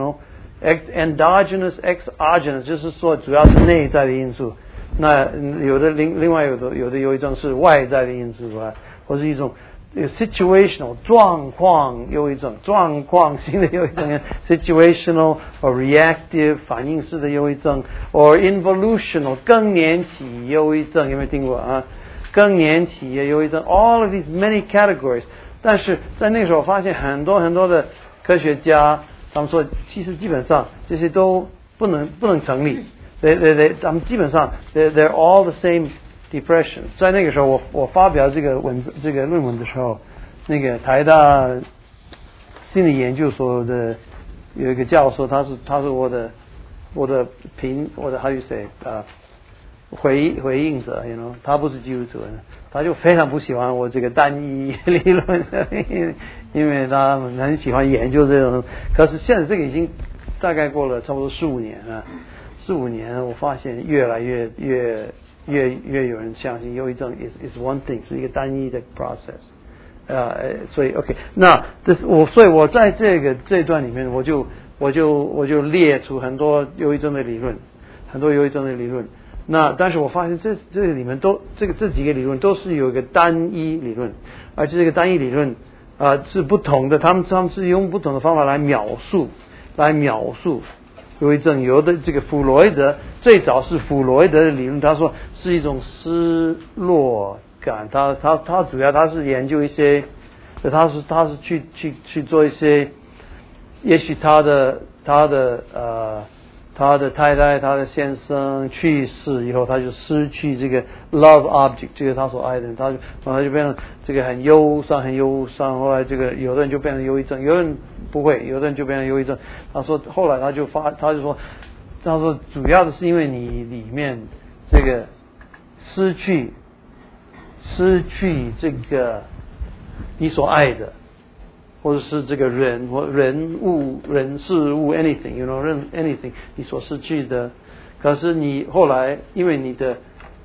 functional。endogenous exogenous 就是说主要是内在的因素，那有的另另外有的有的忧郁症是外在的因素啊，或是一种 situational 状况忧郁症，状况性的忧郁症 situational or reactive 反应式的忧郁症 or involutional 更年期忧郁症，有没有听过啊？更年期的忧郁症 all of these many categories。 但是在那个时候发现很多很多的科学家他们说，其实基本上这些都不能不能成立。对对对，他们基本上 they're they're all the same depression。在那个时候，我我发表这个文这个论文的时候，那个台大心理研究所的有一个教授，他是他是我的我的评我的 how you say 啊、uh, 回回应者 ，you know， 他不是基督徒，他就非常不喜欢我这个单一理论。因为他很喜欢研究这种，可是现在这个已经大概过了差不多十五年了，十五年我发现越来越越越越有人相信忧郁症 is is one thing 是一个单一的 process， 呃，所以 OK， 那这是我所以我在这个这段里面我就我就我就列出很多忧郁症的理论，很多忧郁症的理论。那但是我发现这这个里面都这个这几个理论都是有一个单一理论，而且这个单一理论。啊、呃，是不同的，他们他们是用不同的方法来描述，来描述忧郁症。有的这个弗洛伊德最早是弗洛伊德的理论，他说是一种失落感，他他他主要他是研究一些，他是他是去去去做一些，也许他的他的呃他的太太他的先生去世以后，他就失去这个 love object， 这个他所爱的人，他就他就变成这个很忧伤很忧伤。后来这个有的人就变成忧郁症，有的人不会，有的人就变成忧郁症。他说后来他就发他就说他说主要的是因为你里面这个失去失去这个你所爱的，或者是这个人或人物人事物 anything you know 任 anything 你所失去的，可是你后来因为你的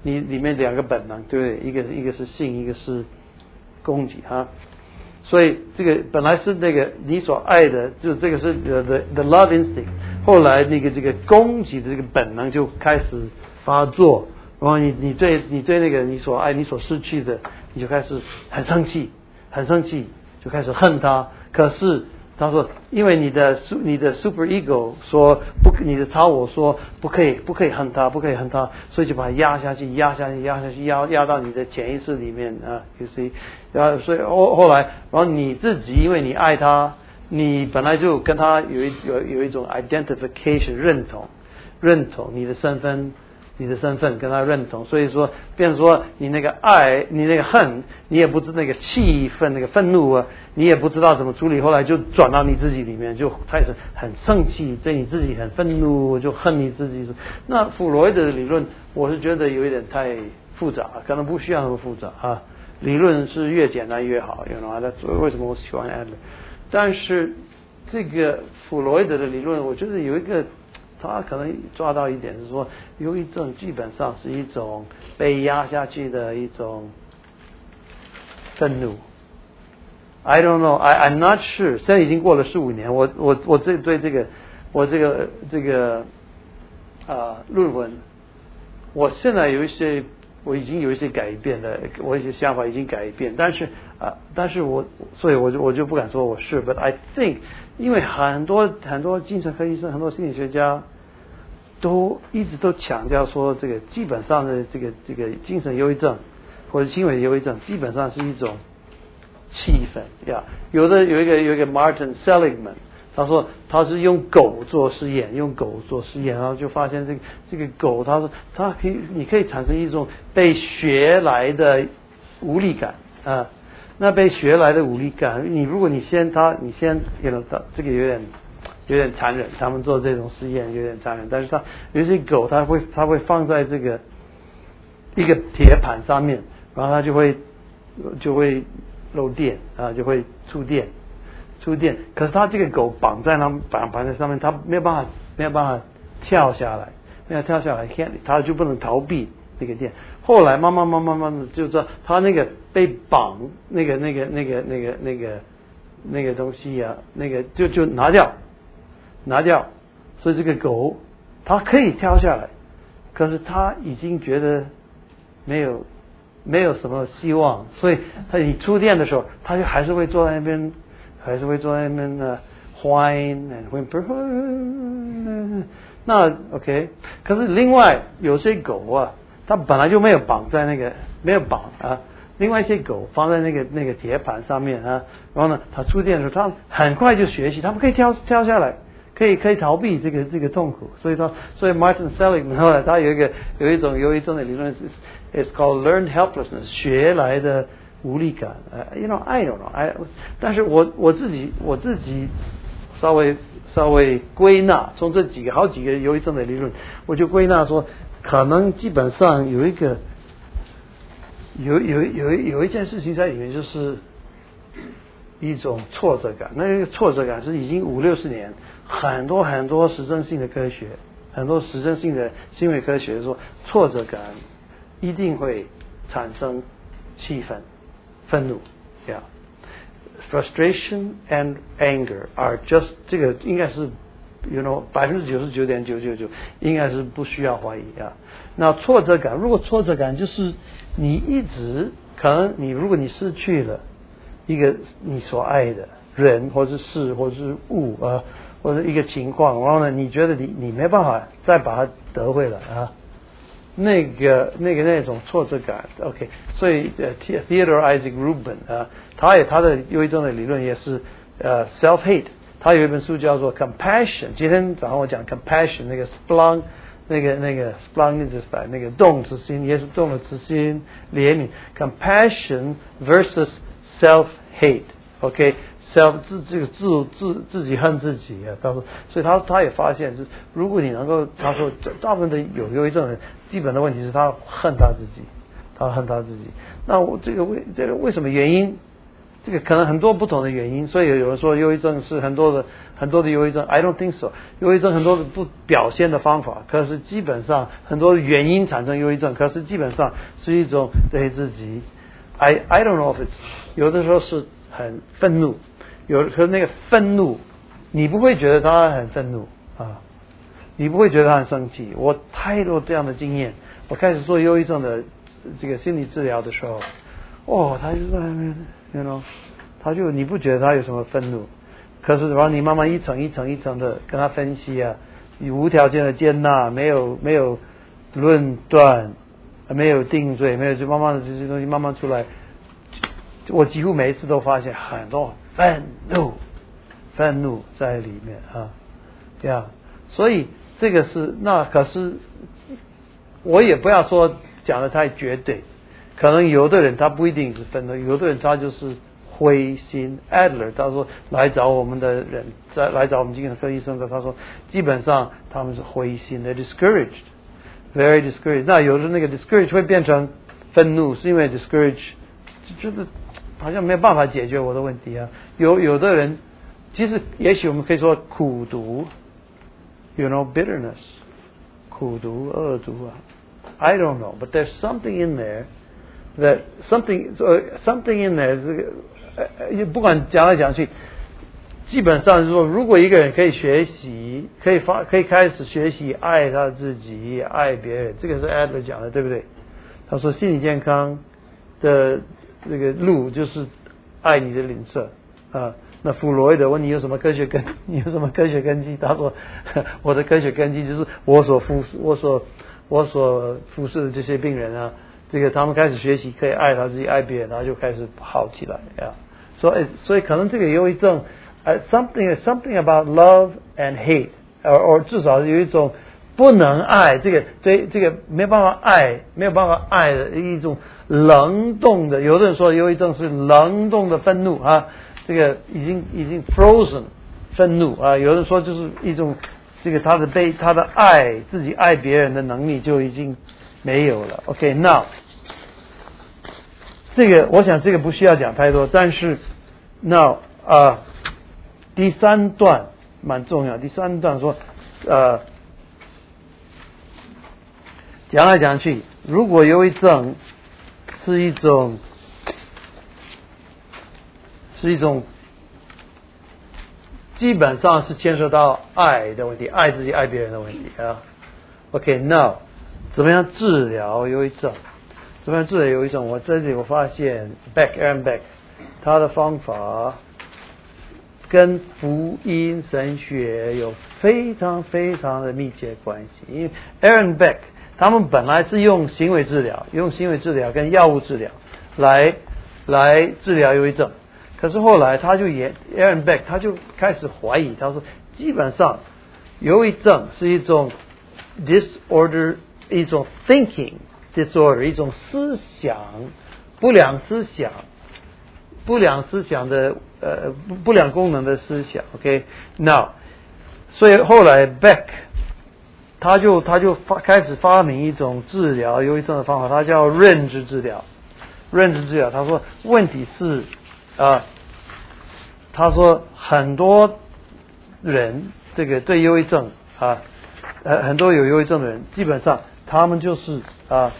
你里面两个本能，对不对？一个一个是性，一个是攻击哈。所以这个本来是那个你所爱的，就是这个是 the the love instinct， 后来那个这个攻击的这个本能就开始发作，然后你你对你对那个你所爱你所失去的，你就开始很生气，很生气，就开始恨他。可是他说，因为你的你的 super ego 说不，你的超我说不可以，不可以恨他，不可以恨他，所以就把它压下去，压下去，压下去，压压到你的潜意识里面啊 ，you see， 然后所以后后来，然后你自己因为你爱他，你本来就跟他有一有有一种 identification 认同，认同你的身份。你的身份跟他认同，所以说，变成说你那个爱，你那个恨，你也不知那个气愤，那个愤怒啊，你也不知道怎么处理，后来就转到你自己里面，就开始很生气，对你自己很愤怒，就恨你自己。那弗洛伊德的理论，我是觉得有一点太复杂，可能不需要那么复杂啊。理论是越简单越好，you know， that's为什么我喜欢 Adler。但是这个弗洛伊德的理论，我觉得有一个。他可能抓到一点是说，忧郁症基本上是一种被压下去的一种愤怒。I don't know, I I'm not sure。现在已经过了十五年，我我我这对这个我这个这个啊论文，我现在有一些我已经有一些改变的，我一些想法已经改变，但是啊，但是我所以我就我就不敢说我是 ，but I think。因为很多很多精神科医生，很多心理学家都一直都强调说，这个基本上的这个这个精神忧郁症或者轻微忧郁症，基本上是一种气氛呀。有的有一个有一个 Martin Seligman， 他说他是用狗做实验，用狗做实验，然后就发现这个这个狗，他说它可以，你可以产生一种被学来的无力感啊。那被学来的无力感，你如果你先他，你先也能到这个有点有点残忍，他们做这种实验有点残忍，但是他有些狗，它会它会放在这个一个铁盘上面，然后它就会就会漏电啊，就会触电触电。可是它这个狗绑在那绑绑在上面，它没有办法没有办法跳下来，没有跳下来，它就不能逃避那个电。后来慢慢慢慢慢慢的就知道，他那个被绑那个那个那个那个那个那个东西啊，那个就就拿掉拿掉，所以这个狗它可以跳下来，可是它已经觉得没有没有什么希望，所以它你触电的时候，它就还是会坐在那边，还是会坐在那边呢 whine and whimper。那 OK， 可是另外有些狗啊。它本来就没有绑在那个没有绑啊，另外一些狗放在那个那个铁盘上面啊，然后呢，它触电的时候，它很快就学习，它们可以跳跳下来，可以可以逃避这个这个痛苦，所以它所以 Martin Seligman 后来他有一个有一种有一种的理论是 ，it's called learned helplessness， 学来的无力感。呃 ，you know I don't know， I， 但是我我自己我自己稍微稍微归纳，从这几个好几个忧郁症的理论，我就归纳说。可能基本上有一个有有有有一件事情在里面，就是一种挫折感。那个挫折感是已经五六十年，很多很多实证性的科学，很多实证性的行为科学说，挫折感一定会产生气愤、愤怒。Yeah, frustration and anger are just 这个应该是。You know， 百分之九十九点九九九应该是不需要怀疑啊。那挫折感，如果挫折感就是你一直可能你如果你失去了一个你所爱的人或是事或是物啊，或者一个情况，然后呢，你觉得你你没办法再把它得回来啊，那个那个那种挫折感 ，OK。所以呃 ，Theodore Isaac Rubin 啊，他也他的忧郁症的理论也是呃 self hate。他有一本书叫做 Compassion， 今天早上我讲 Compassion， 那个 Splunk， 那个那个 Splunk 那个动词心，也是动的词心怜悯 ，Compassion versus self hate，OK，self、okay? 自这个自自自己恨自己啊，他说，所以他他也发现是，如果你能够，他说大部分的有忧郁症人，基本的问题是他恨他自己，他恨他自己。那我这个为这个为什么原因？ 这个可能很多不同的原因，所以有人说忧郁症是很多的很多的忧郁症 I don't think so， 忧郁症很多的不表现的方法，可是基本上很多的原因产生忧郁症，可是基本上是一种对自己 I I don't know if it's 有的时候是很愤怒，有的时候那个愤怒你不会觉得他很愤怒啊，你不会觉得他很生气。我太多这样的经验，我开始做忧郁症的这个心理治疗的时候，哦，他就在那边 you know， 他就你不觉得他有什么愤怒，可是然后你慢慢一层一层一层的跟他分析啊，你无条件的接纳，没有没有论断，没有定罪，没有就慢慢的这些东西慢慢出来，我几乎每一次都发现很多愤怒愤怒在里面啊，这样，所以这个是那可是我也不要说讲的太绝对，可能有的人他不一定是愤怒，有的人他就是灰心。 Adler 他说来找我们的人，在来找我们精神科医生的，他说基本上他们是灰心的 discouraged very discouraged。 那有的那个 discouraged 会变成愤怒，是因为 discouraged 就是好像没有办法解决我的问题啊。有有的人其实也许我们可以说苦读 you know bitterness 苦读恶毒啊， I don't know but there's something in there that something something in there 这个呃不管讲来讲去，基本上是说如果一个人可以学习可以发可以开始学习爱他自己爱别人，这个是 Adler 讲的对不对？他说心理健康的这个路就是爱你的邻舍啊。那弗洛伊德问你有什么科学根，你有什么科学根基？他说我的科学根基就是我所服我所我所服侍的这些病人啊，这个他们开始学习可以爱他自己爱别人，然后就开始好起来呀。所以所以可能这个忧郁症呃 something something about love and hate， or or 至少有一种不能爱，这个这这个没有办法爱没有办法爱的一种冷冻的，有的人说忧郁症是冷冻的愤怒啊，这个已经已经 frozen 愤怒啊，有人说就是一种这个他的被他的爱自己爱别人的能力就已经没有了。 OK now 这个我想这个不需要讲太多，但是 now 啊、呃、第三段蛮重要，第三段说呃讲来讲去，如果忧郁症是一种是一种基本上是牵涉到爱的问题，爱自己爱别人的问题啊。 OK now 怎么样治疗忧郁症？怎么样治疗忧郁症？我这里我发现 Beck Aaron Beck 他的方法跟福音神学有非常非常的密切关系，因为 Aaron Beck 他们本来是用行为治疗用行为治疗跟药物治疗来来治疗忧郁症，可是后来他就也 Aaron Beck 他就开始怀疑，他说基本上忧郁症是一种 disorder， 一种 thinking disorder， 一种思想不良思想不良思想的呃不良功能的思想。 OK now 所以后来 Beck 他就他就发开始发明一种治疗忧郁症的方法，他叫认知治疗。认知治疗他说问题是啊，他说很多人这个对忧郁症啊呃很多有忧郁症的人基本上他们就是啊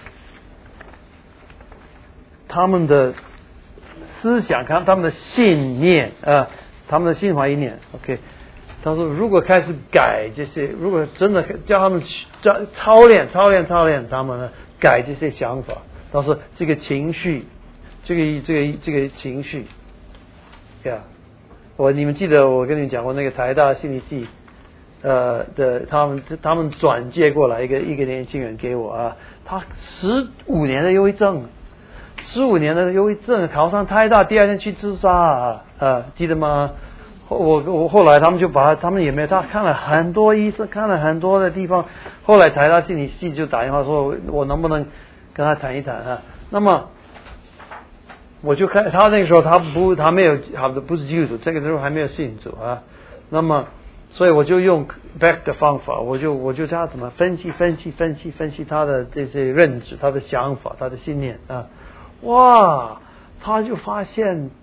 他们的思想看他们的信念啊他们的心怀意念。 OK 他说如果开始改这些，如果真的叫他们操练操练操练他们呢改这些想法，他说这个情绪这个这个这个情绪呀、yeah. 我你们记得我跟你们讲过那个台大心理系呃的他们他们转介过来一个一个年轻人给我啊，他十五年的忧郁症十五年的忧郁症考上台大第二天去自杀啊，啊记得吗？我我后来他们就把他们也没有，他看了很多医生看了很多的地方，后来台大心理系就打电话说我能不能跟他谈一谈啊。那么我就看他那个时候他不他没有他不是基督徒，这个时候还没有信主啊。那么所以我就用 Beck 的方法，我就我就叫他怎么分析分析分析分析他的这些认知他的想法他的信念啊。哇他就发现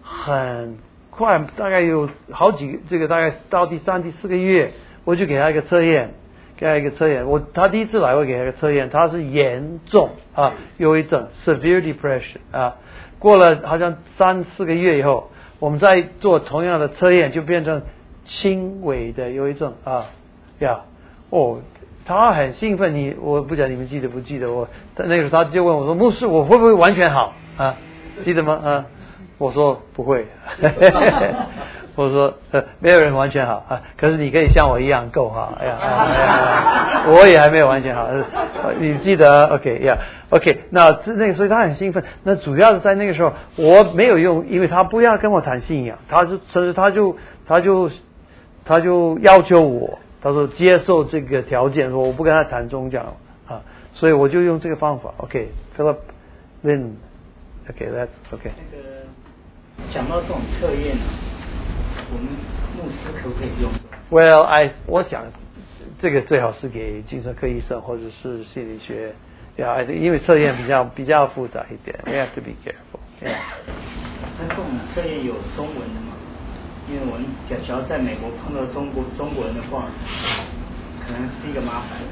很快，大概有好几个，这个大概到第三、第四个月，我就给他一个测验，给他一个测验。我他第一次来，我给他一个测验，他是严重啊忧郁症 （severe depression） 啊。过了好像三四个月以后，我们再做同样的测验，就变成轻微的忧郁症啊呀哦。他很兴奋，你我不讲你们记得不记得我？那个时候他就问我说：“牧师，我会不会完全好啊？记得吗？”啊，我说不会。我说呃，没有人完全好啊，可是你可以像我一样够好。哎呀，哎呀我也还没有完全好。你记得 ？OK 呀、yeah, ，OK。那那个所以他很兴奋。那主要是在那个时候，我没有用，因为他不要跟我谈信仰，他就甚至他就他就他就要求我。他说接受这个条件，说我不跟他谈宗教啊，所以我就用这个方法。OK，Philip Lin，OK，That's OK。 那个讲到这种测验啊，我们牧师可不可以用 ？Well， I 我想这个最好是给精神科医生或者是心理学，呀，因为测验比较比较复杂一点 ，We have to be careful。Yeah。 那这种测验有中文的吗？因为我们假假如在美国碰到中国中国人的话，可能是一个麻烦。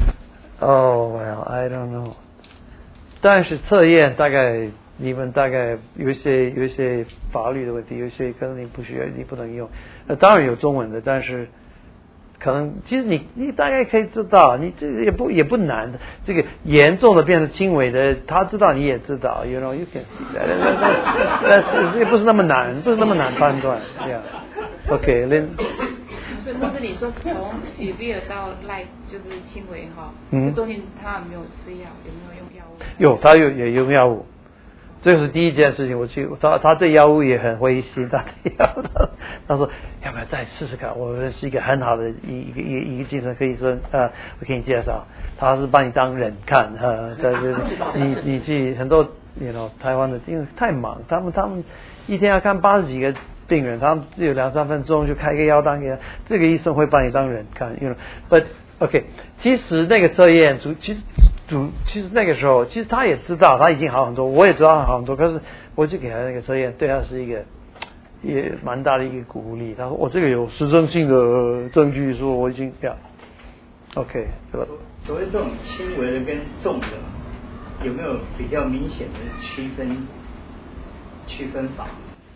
Oh well, I don't know. 但是测验大概你们大概有一些有一些法律的问题，有一些可能你不需要，你不能用。呃，当然有中文的，但是可能其实你你大概可以知道，你这个也不也不难的。这个严重的变成轻微的，他知道你也知道 ，you know you can see that， 那那也不是那么难，不是那么难判断 ，yeah。OK， Lin。 所以或者你说从 severe 到 light 就是轻微哈， 嗯， 中间他有没有吃药，有没有用药物？ 有，他有也用药物。这是第一件事情，我去他他对药物也很灰心，他对药他他说要不要再试试看？我认识一个很好的一一个一一个精神科医生，呃，我给你介绍，他是把你当人看，呃，但是你你去很多you know台湾的因为太忙，他们他们一天要看八十几个病人，他们只有两三分钟就开个药单给他，这个医生会把你当人看，you know，but OK， 其实那个测验主其实。主其实那个时候，其实他也知道他已经好很多，我也知道他好很多，可是我就给他那个测验，对他是一个也蛮大的一个鼓励。他说我这个有实证性的证据，说我已经呀 ，OK， 对吧？ 所谓这种轻微的跟重的，有没有比较明显的区分区分法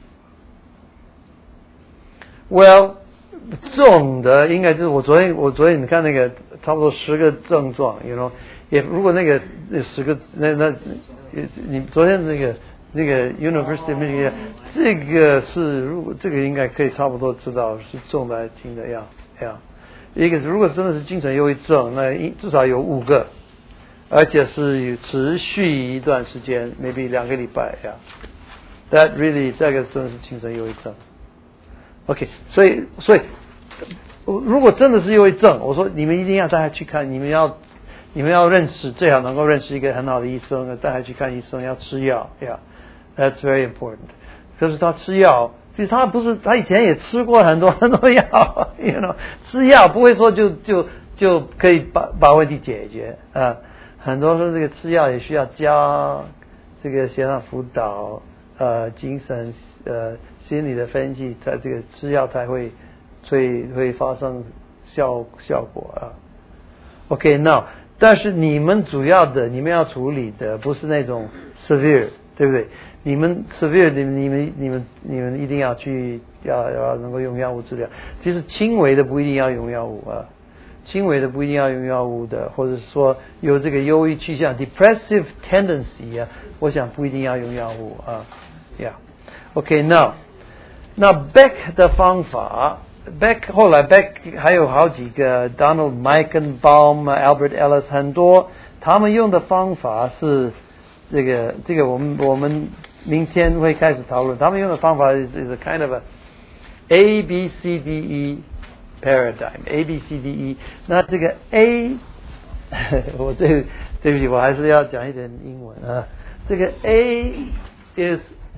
？Well， 重的应该就是我昨天我昨天你看那个差不多十个症状 ，you know。也如果那个那十个那那你昨天那个那个 University of Michigan 这个是如果这个应该可以差不多知道是重的还是轻的呀呀。一个是如果真的是精神忧郁症，那至少有五个，而且是持续一段时间 ，maybe 两个礼拜呀。That really 这个真的是精神忧郁症。OK， 所以所以如果真的是忧郁症，我说你们一定要带他去看，你们要。你们要认识，最好能够认识一个很好的医生，带他去看医生，要吃药 ，Yeah， that's very important。可是他吃药，其实他不是，他以前也吃过很多很多药 ，you know， 吃药不会说就就就可以把把问题解决啊、呃。很多时候这个吃药也需要加这个线上辅导，呃，精神呃心理的分析，在这个吃药才会会会发生效效果啊。OK，now。但是你们主要的，你们要处理的不是那种 severe， 对不对？你们 severe， 你们你们你们你们一定要去要要能够用药物治疗。其实轻微的不一定要用药物啊，轻微的不一定要用药物的，或者是说有这个忧郁趋向 depressive tendency 啊，我想不一定要用药物啊。Yeah，OK，now， 那 Beck 的方法。Beck 后来 Beck 还有好几个 Donald Meichenbaum、Albert Ellis 很多，他们用的方法是这个这个我们我们明天会开始讨论。他们用的方法是 is a kind of a A B C D E paradigm A B C D E。那这个 A 我对对不起，我还是要讲一点英文啊。这个 A is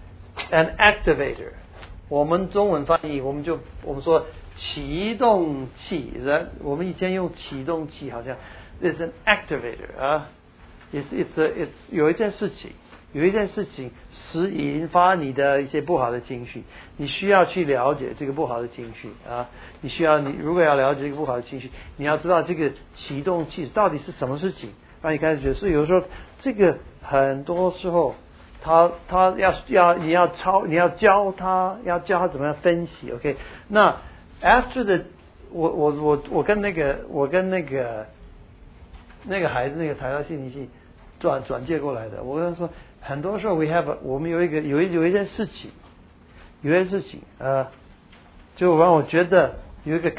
an activator。我们中文翻译，我们就我们说启动器，人我们以前用启动器，好像 is an activator 啊， it's it's a, it's 有一件事情有一件事情使引发你的一些不好的情绪，你需要去了解这个不好的情绪啊。你需要你如果要了解这个不好的情绪，你要知道这个启动器到底是什么事情，让你开始觉得。所以有时候这个很多时候，他他要要你要抄你要教他要教他怎么样分析 ，OK？ 那 after the 我我我我跟那个我跟那个那个孩子那个台大心理系转转介过来的，我跟他说。很多时候 we have a, 我们有一个有一有一件事情，有一件事情，呃，就让我觉得有一个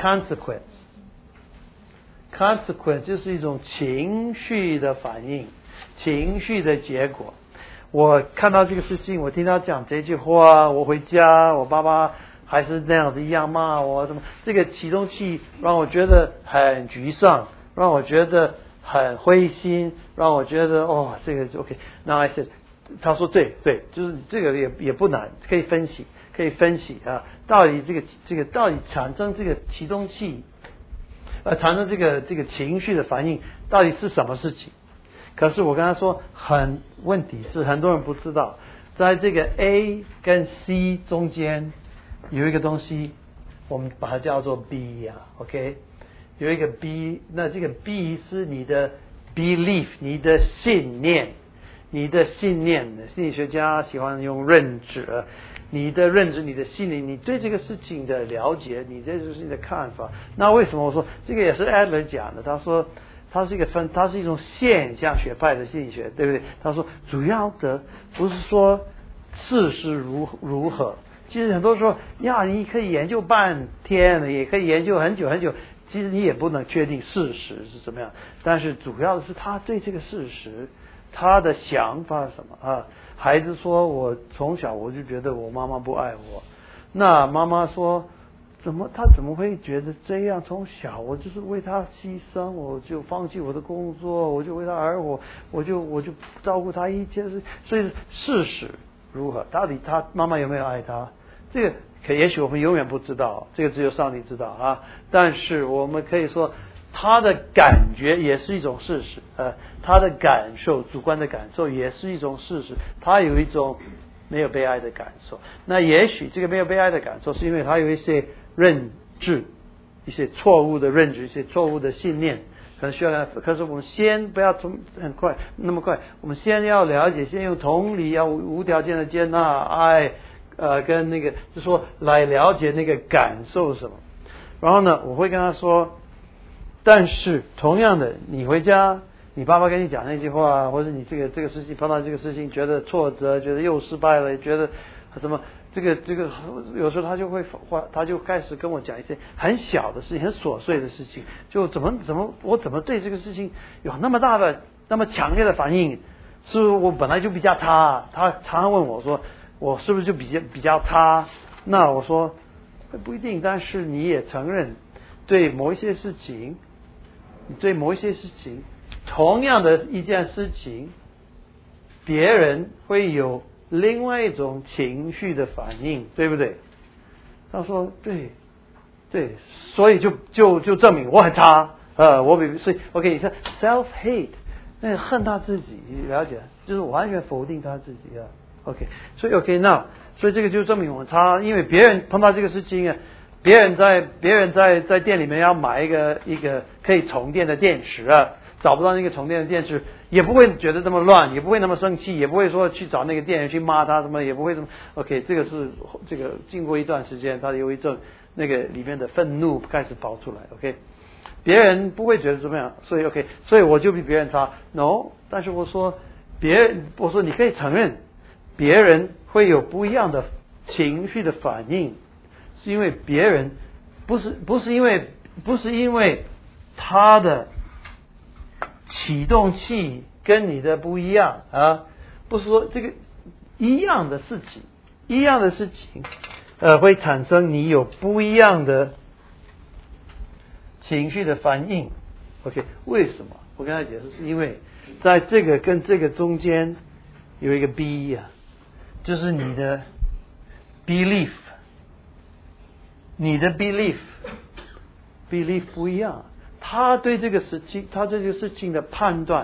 consequence，consequence 就是一种情绪的反应，情绪的结果。我看到这个事情，我听他讲这句话，我回家，我爸爸还是那样子一样骂我，什么这个启动器让我觉得很沮丧，让我觉得很灰心，让我觉得哦，这个就 OK。那 I said。他说对对，就是这个也也不难，可以分析，可以分析啊，到底这个这个到底产生这个启动器，呃，产生这个这个情绪的反应到底是什么事情？可是我跟他说，很问题是很多人不知道，在这个 A 跟 C 中间有一个东西，我们把它叫做 B 啊 ，OK， 有一个 B， 那这个 B 是你的 belief， 你的信念。你的信念，心理学家喜欢用认知，你的认知，你的信念，你对这个事情的了解，你对这个事情的看法。那为什么我说这个也是 Adler 讲的？他说它是一个分，它是一种现象学派的心理学，对不对？他说主要的不是说事实如如何，其实很多时候呀，你可以研究半天，也可以研究很久很久，其实你也不能确定事实是怎么样。但是主要的是他对这个事实。他的想法是什么啊？孩子说我从小我就觉得我妈妈不爱我，那妈妈说怎么他怎么会觉得这样？从小我就是为他牺牲，我就放弃我的工作，我就为他而活，我就我就照顾他一切事。所以事实如何？到底他妈妈有没有爱他？这个可也许我们永远不知道，这个只有上帝知道啊。但是我们可以说。他的感觉也是一种事实，呃，他的感受，主观的感受也是一种事实。他有一种没有被爱的感受，那也许这个没有被爱的感受，是因为他有一些认知，一些错误的认知，一些错误的信念，可能需要。可是我们先不要从很快那么快，我们先要了解，先用同理，要无条件的接纳爱，呃，跟那个就说来了解那个感受是什么。然后呢，我会跟他说。但是同样的，你回家，你爸爸跟你讲那句话，或者你这个这个事情碰到这个事情，觉得挫折，觉得又失败了，觉得什么这个这个，有时候他就会他就开始跟我讲一些很小的事情，很琐碎的事情，就怎么怎么我怎么对这个事情有那么大的那么强烈的反应，是不是我本来就比较差？他常常问我说，我是不是就比较比较差？那我说不一定，但是你也承认对某一些事情。你对某一些事情，同样的一件事情，别人会有另外一种情绪的反应，对不对？他说对，对，所以就就就证明我很差，呃，我比所以 OK， 你看 self hate， 那个恨他自己，你了解，就是完全否定他自己啊。OK， 所以 OK， 那所以这个就证明我差，因为别人碰到这个事情啊。别人在别人在在店里面要买一个一个可以充电的电池啊，找不到那个充电的电池，也不会觉得这么乱，也不会那么生气，也不会说去找那个店员去骂他什么，也不会什么。OK， 这个是这个经过一段时间，他的忧郁症那个里面的愤怒开始跑出来。OK， 别人不会觉得怎么样，所以 OK， 所以我就比别人差。No， 但是我说别人，我说你可以承认，别人会有不一样的情绪的反应。是因为别人不是不是因为不是因为他的启动器跟你的不一样啊，不是说这个一样的事情，一样的事情，呃，会产生你有不一样的情绪的反应。OK， 为什么？我跟他解释，是因为在这个跟这个中间有一个 B 啊，就是你的 belief。你的 belief belief 不一样，他对这个事情，他对这个事情的判断，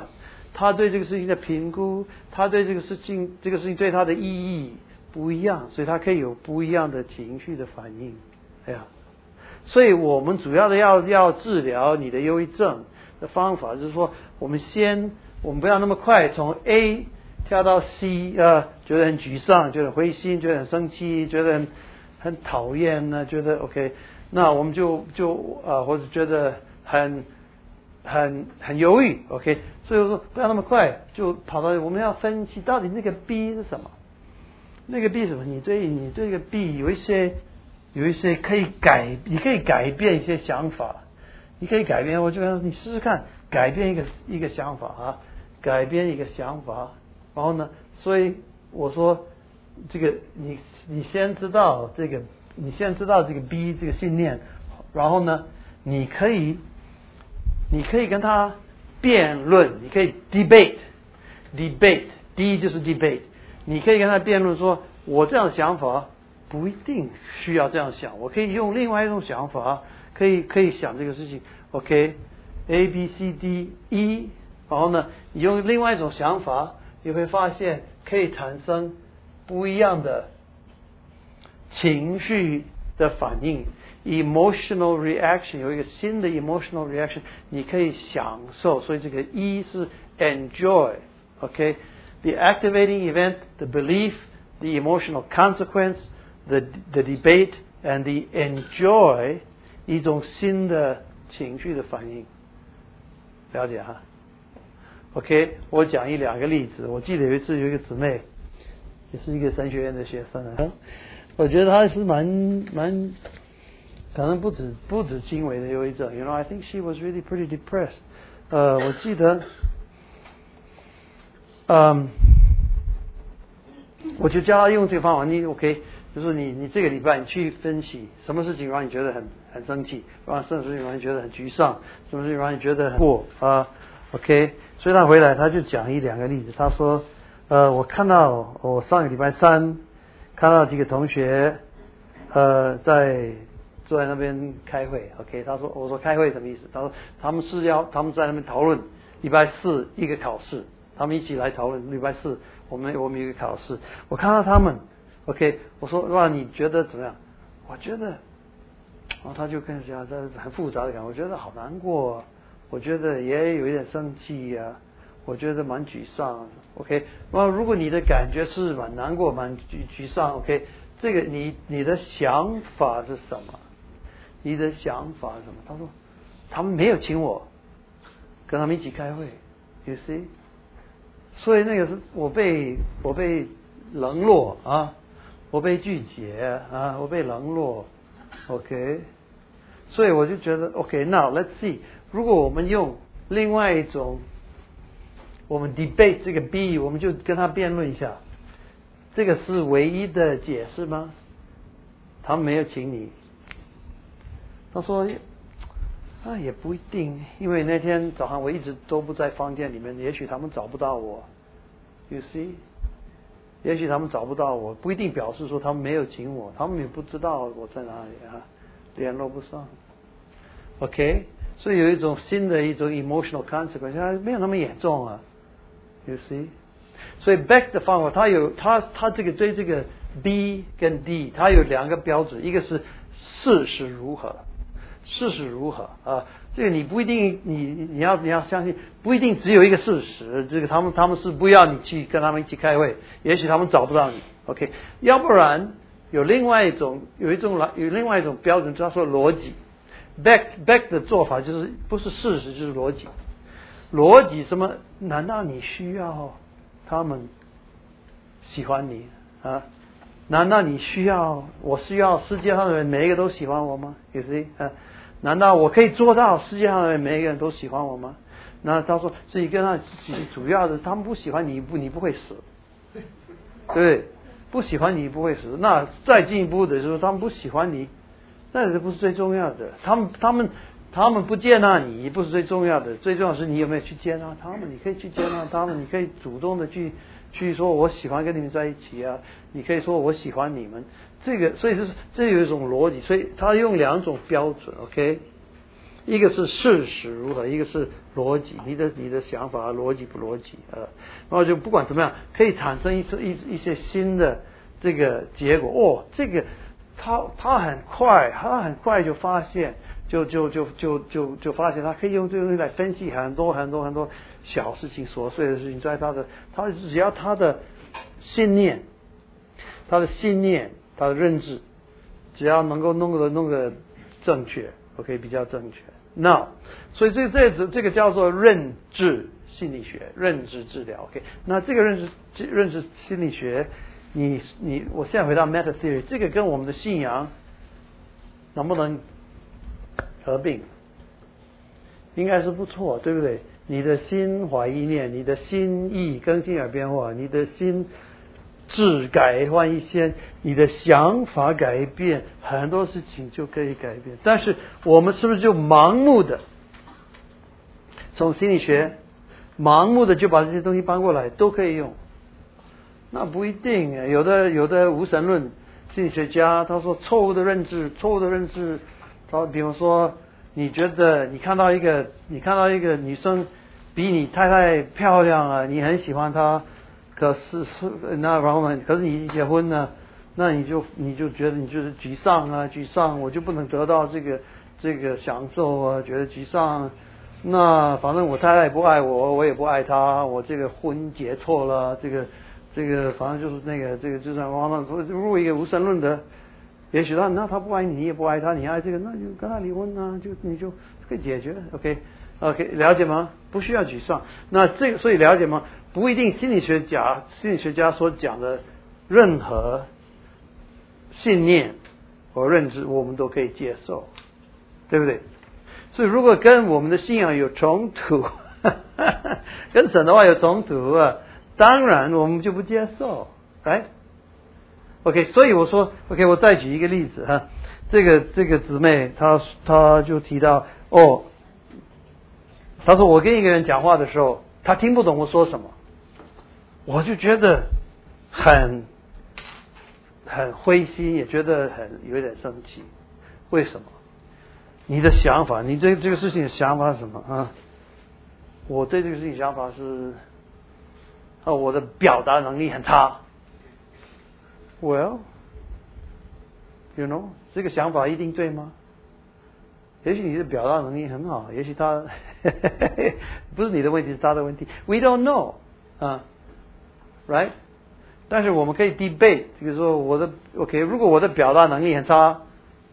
他对这个事情的评估，他对这个事情这个事情对他的意义不一样，所以他可以有不一样的情绪的反应。哎呀，所以我们主要的要要治疗你的忧郁症的方法，就是说，我们先我们不要那么快从 A 跳到 C， 呃，觉得很沮丧，觉得灰心，觉得很生气，觉得很很讨厌呢，觉得 OK， 那我们就就呃或者觉得很很很犹豫 ，OK， 所以我说不要那么快就跑到我们要分析到底那个 B 是什么，那个 B 是什么？你对你对这个 B 有一些有一些可以改，你可以改变一些想法，你可以改变，我就让你试试看，改变一个一个想法啊，改变一个想法。然后呢，所以我说这个你你先知道这个，你先知道这个 B 这个信念，然后呢，你可以你可以跟他辩论，你可以 debate debate D 就是 debate， 你可以跟他辩论说，我这样的想法不一定需要这样想，我可以用另外一种想法，可以可以想这个事情 ，OK A B C D E， 然后呢，你用另外一种想法。你会发现可以产生不一样的情绪的反应 emotional reaction， 有一个新的 emotional reaction， 你可以享受，所以这个 E 是 enjoy， OK， the activating event, the belief, the emotional consequence, the the debate and the enjoy， 一种新的情绪的反应，了解哈？OK， 我讲一两个例子。我记得有一次有一个姊妹，也是一个神学院的学生啊，我觉得她是蛮蛮，可能不止不止轻微的忧郁症。You know, I think she was really pretty depressed。呃，我记得，嗯，我就教她用这个方法。你 OK， 就是你你这个礼拜你去分析什么事情让你觉得很很生气，让什么事情让你觉得很沮丧，什么事情让你觉得很过啊 ？OK。所以他回来他就讲一两个例子，他说呃我看到我上个礼拜三看到几个同学呃在坐在那边开会 OK， 他说我说开会什么意思？他说他们是要他们在那边讨论礼拜四一个考试，他们一起来讨论礼拜四我们我们有一个考试，我看到他们 OK， 我说哇你觉得怎么样？我觉得，然后他就跟讲这很复杂的感觉，我觉得好难过啊，我觉得也有一点生气呀、啊，我觉得蛮沮丧 ，OK。那如果你的感觉是蛮难过、蛮沮沮丧 ，OK， 这个你你的想法是什么？你的想法是什么？他说他们没有请我跟他们一起开会 ，you see， 所以那个是我被我被冷落啊，我被拒绝啊，我被冷落 ，OK。所以我就觉得 OK，now、okay, let's see。如果我们用另外一种，我们 debate 这个 B， 我们就跟他辩论一下，这个是唯一的解释吗？他们没有请你，他说啊也不一定，因为那天早上我一直都不在房间里面，也许他们找不到我 ，you see， 也许他们找不到我，不一定表示说他们没有请我，他们也不知道我在哪里啊，联络不上 ，OK。所以有一种新的一种 emotional consequence， 它没有那么严重啊 ，you see。所以 Beck 的方法，它有它它这个对这个 B 跟 D， 它有两个标准，一个是事实如何，事实如何啊？这个你不一定，你你要你要相信，不一定只有一个事实。这个他们他们是不要你去跟他们一起开会，也许他们找不到你 ，OK。要不然有另外一种有一种有另外一种标准，叫做逻辑。Beck Beck 的做法就是不是事实就是逻辑，逻辑什么？难道你需要他们喜欢你啊？难道你需要我需要世界上的人每一个都喜欢我吗？也是啊？难道我可以做到世界上的人每一个人都喜欢我吗？那他说自己跟他主要的，他们不喜欢你不你不会死，对，不喜欢你不会死。那再进一步的就是他们不喜欢你。那这不是最重要的，他们他们他们不接纳你不是最重要的，最重要的是你有没有去接纳他们。你可以去接纳他们，你可以主动的去去说我喜欢跟你们在一起啊，你可以说我喜欢你们。这个所以是这有一种逻辑，所以他用两种标准 ，OK。 一个是事实如何，一个是逻辑，你的你的想法逻辑不逻辑啊？然后就不管怎么样，可以产生一些一一些新的这个结果。哦，这个他他很快，他很快就发现，就就就就就就发现，他可以用这个东西来分析很多很多很多小事情、琐碎的事情，在他的他只要他的信念，他的信念，他的认知，只要能够弄得弄得正确。OK， 比较正确。那所以这这这个叫做认知心理学，认知治疗。OK， 那这个认知认知心理学，你你我现在回到 meta theory， 这个跟我们的信仰能不能合并？应该是不错，对不对？你的心怀意念，你的心意更新而变化，你的心智改换一些，你的想法改变，很多事情就可以改变。但是我们是不是就盲目的从心理学盲目的就把这些东西搬过来都可以用？那不一定。有的有的无神论心理学家他说错误的认知，错误的认知，他比方说你觉得你看到一个你看到一个女生比你太太漂亮啊，你很喜欢她。可是是那然后呢？可是你一结婚呢，那你就你就觉得你就是沮丧啊，沮丧，我就不能得到这个这个享受啊，觉得沮丧。那反正我太太不爱我，我也不爱她，我这个婚结错了，这个这个反正就是那个这个就算往往如果一个无神论的，也许他那他不爱你，你也不爱他，你爱这个，那就跟他离婚啊，就你就可以解决。OK OK， 了解吗？不需要沮丧。那这个所以了解吗？不一定心理学家心理学家所讲的任何信念和认知我们都可以接受，对不对？所以如果跟我们的信仰有冲突跟神的话有冲突啊，当然我们就不接受，right？ OK， 所以我说 OK， 我再举一个例子哈，这个这个姊妹她她就提到哦，她说我跟一个人讲话的时候，他听不懂我说什么，我就觉得很很灰心，也觉得很有点生气。为什么？你的想法，你对这个事情的想法是什么啊？我对这个事情想法是，啊，我的表达能力很差。Well, you know， 这个想法一定对吗？也许你的表达能力很好，也许他不是你的问题，是他的问题。We don't know， 啊 ，right？ 但是我们可以 debate， 就是说我的 OK， 如果我的表达能力很差，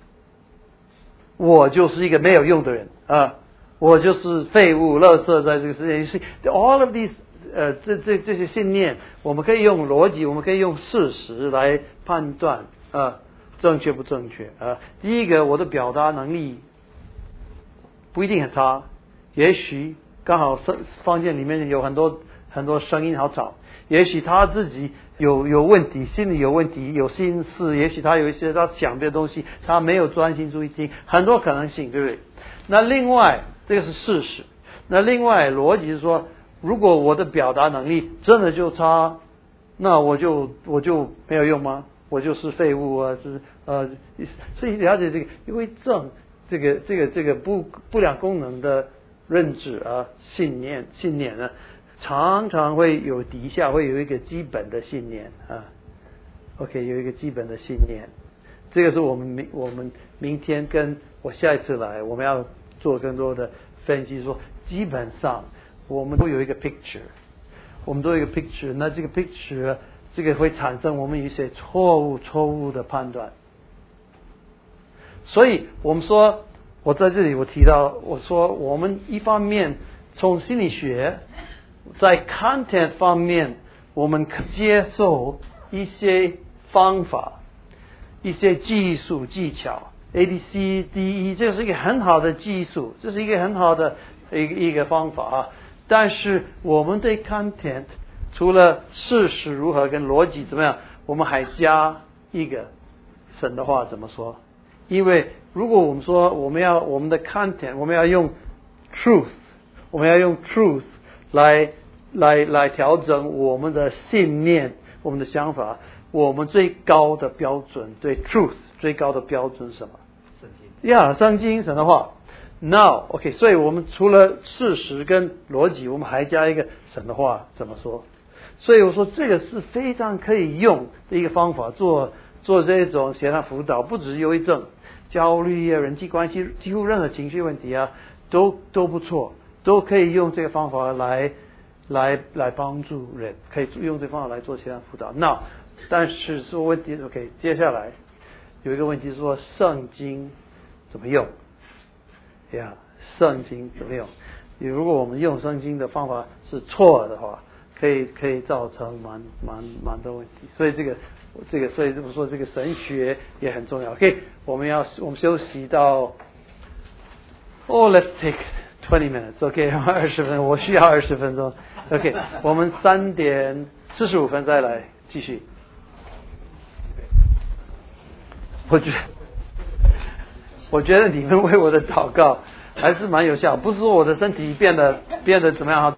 我就是一个没有用的人啊，我就是废物、垃圾，在这个世界。是 all of these， 呃，这这这些信念，我们可以用逻辑，我们可以用事实来判断啊，正确不正确啊。第一个，我的表达能力不一定很差，也许刚好房间里面有很多很多声音好吵，也许他自己有有问题，心里有问题，有心事，也许他有一些他想的东西，他没有专心注意听，很多可能性，对不对？那另外这个是事实，那另外逻辑是说，如果我的表达能力真的就差，那我就我就没有用吗？我就是废物啊，是呃，所以了解这个，因为正这个这个这个不不良功能的认知啊，信念信念呢，常常会有底下会有一个基本的信念啊 ，OK， 有一个基本的信念，这个是我们明我们明天跟我下一次来，我们要做更多的分析，说基本上我们都有一个 picture， 我们都有一个 picture， 那这个 picture 这个会产生我们一些错误错误的判断，所以我们说，我在这里我提到，我说我们一方面从心理学。在 content 方面，我们可接受一些方法、一些技术技巧 ，A B C D E， 这是一个很好的技术，这是一个很好的一个一个方法啊。但是我们对 content 除了事实如何跟逻辑怎么样，我们还加一个神的话怎么说？因为如果我们说我们要我们的 content， 我们要用 truth， 我们要用 truth。来来来调整我们的信念，我们的想法，我们最高的标准，对 truth 最高的标准是什么？圣经。呀，圣经神的话。 Now, OK， 所以我们除了事实跟逻辑，我们还加一个神的话怎么说？所以我说这个是非常可以用的一个方法，做做这种协谈辅导，不只是忧郁症、焦虑啊、人际关系，几乎任何情绪问题啊，都都不错，都可以用这个方法来来来帮助人，可以用这个方法来做协谈辅导。那但是说问题 ，OK， 接下来有一个问题是说圣经怎么用？呀，圣经怎么用？如果我们用圣经的方法是错的话，可以可以造成蛮蛮蛮多问题。所以这个这个，所以这么说，这个神学也很重要。OK， 我们要我们休息到，Oh, let's take twenty minutes. OK， 二十分，我需要二十分钟。OK， 我们三点四十五分再来继续。我觉得。我觉得你们为我的祷告还是蛮有效，不是说我的身体变得变得怎么样。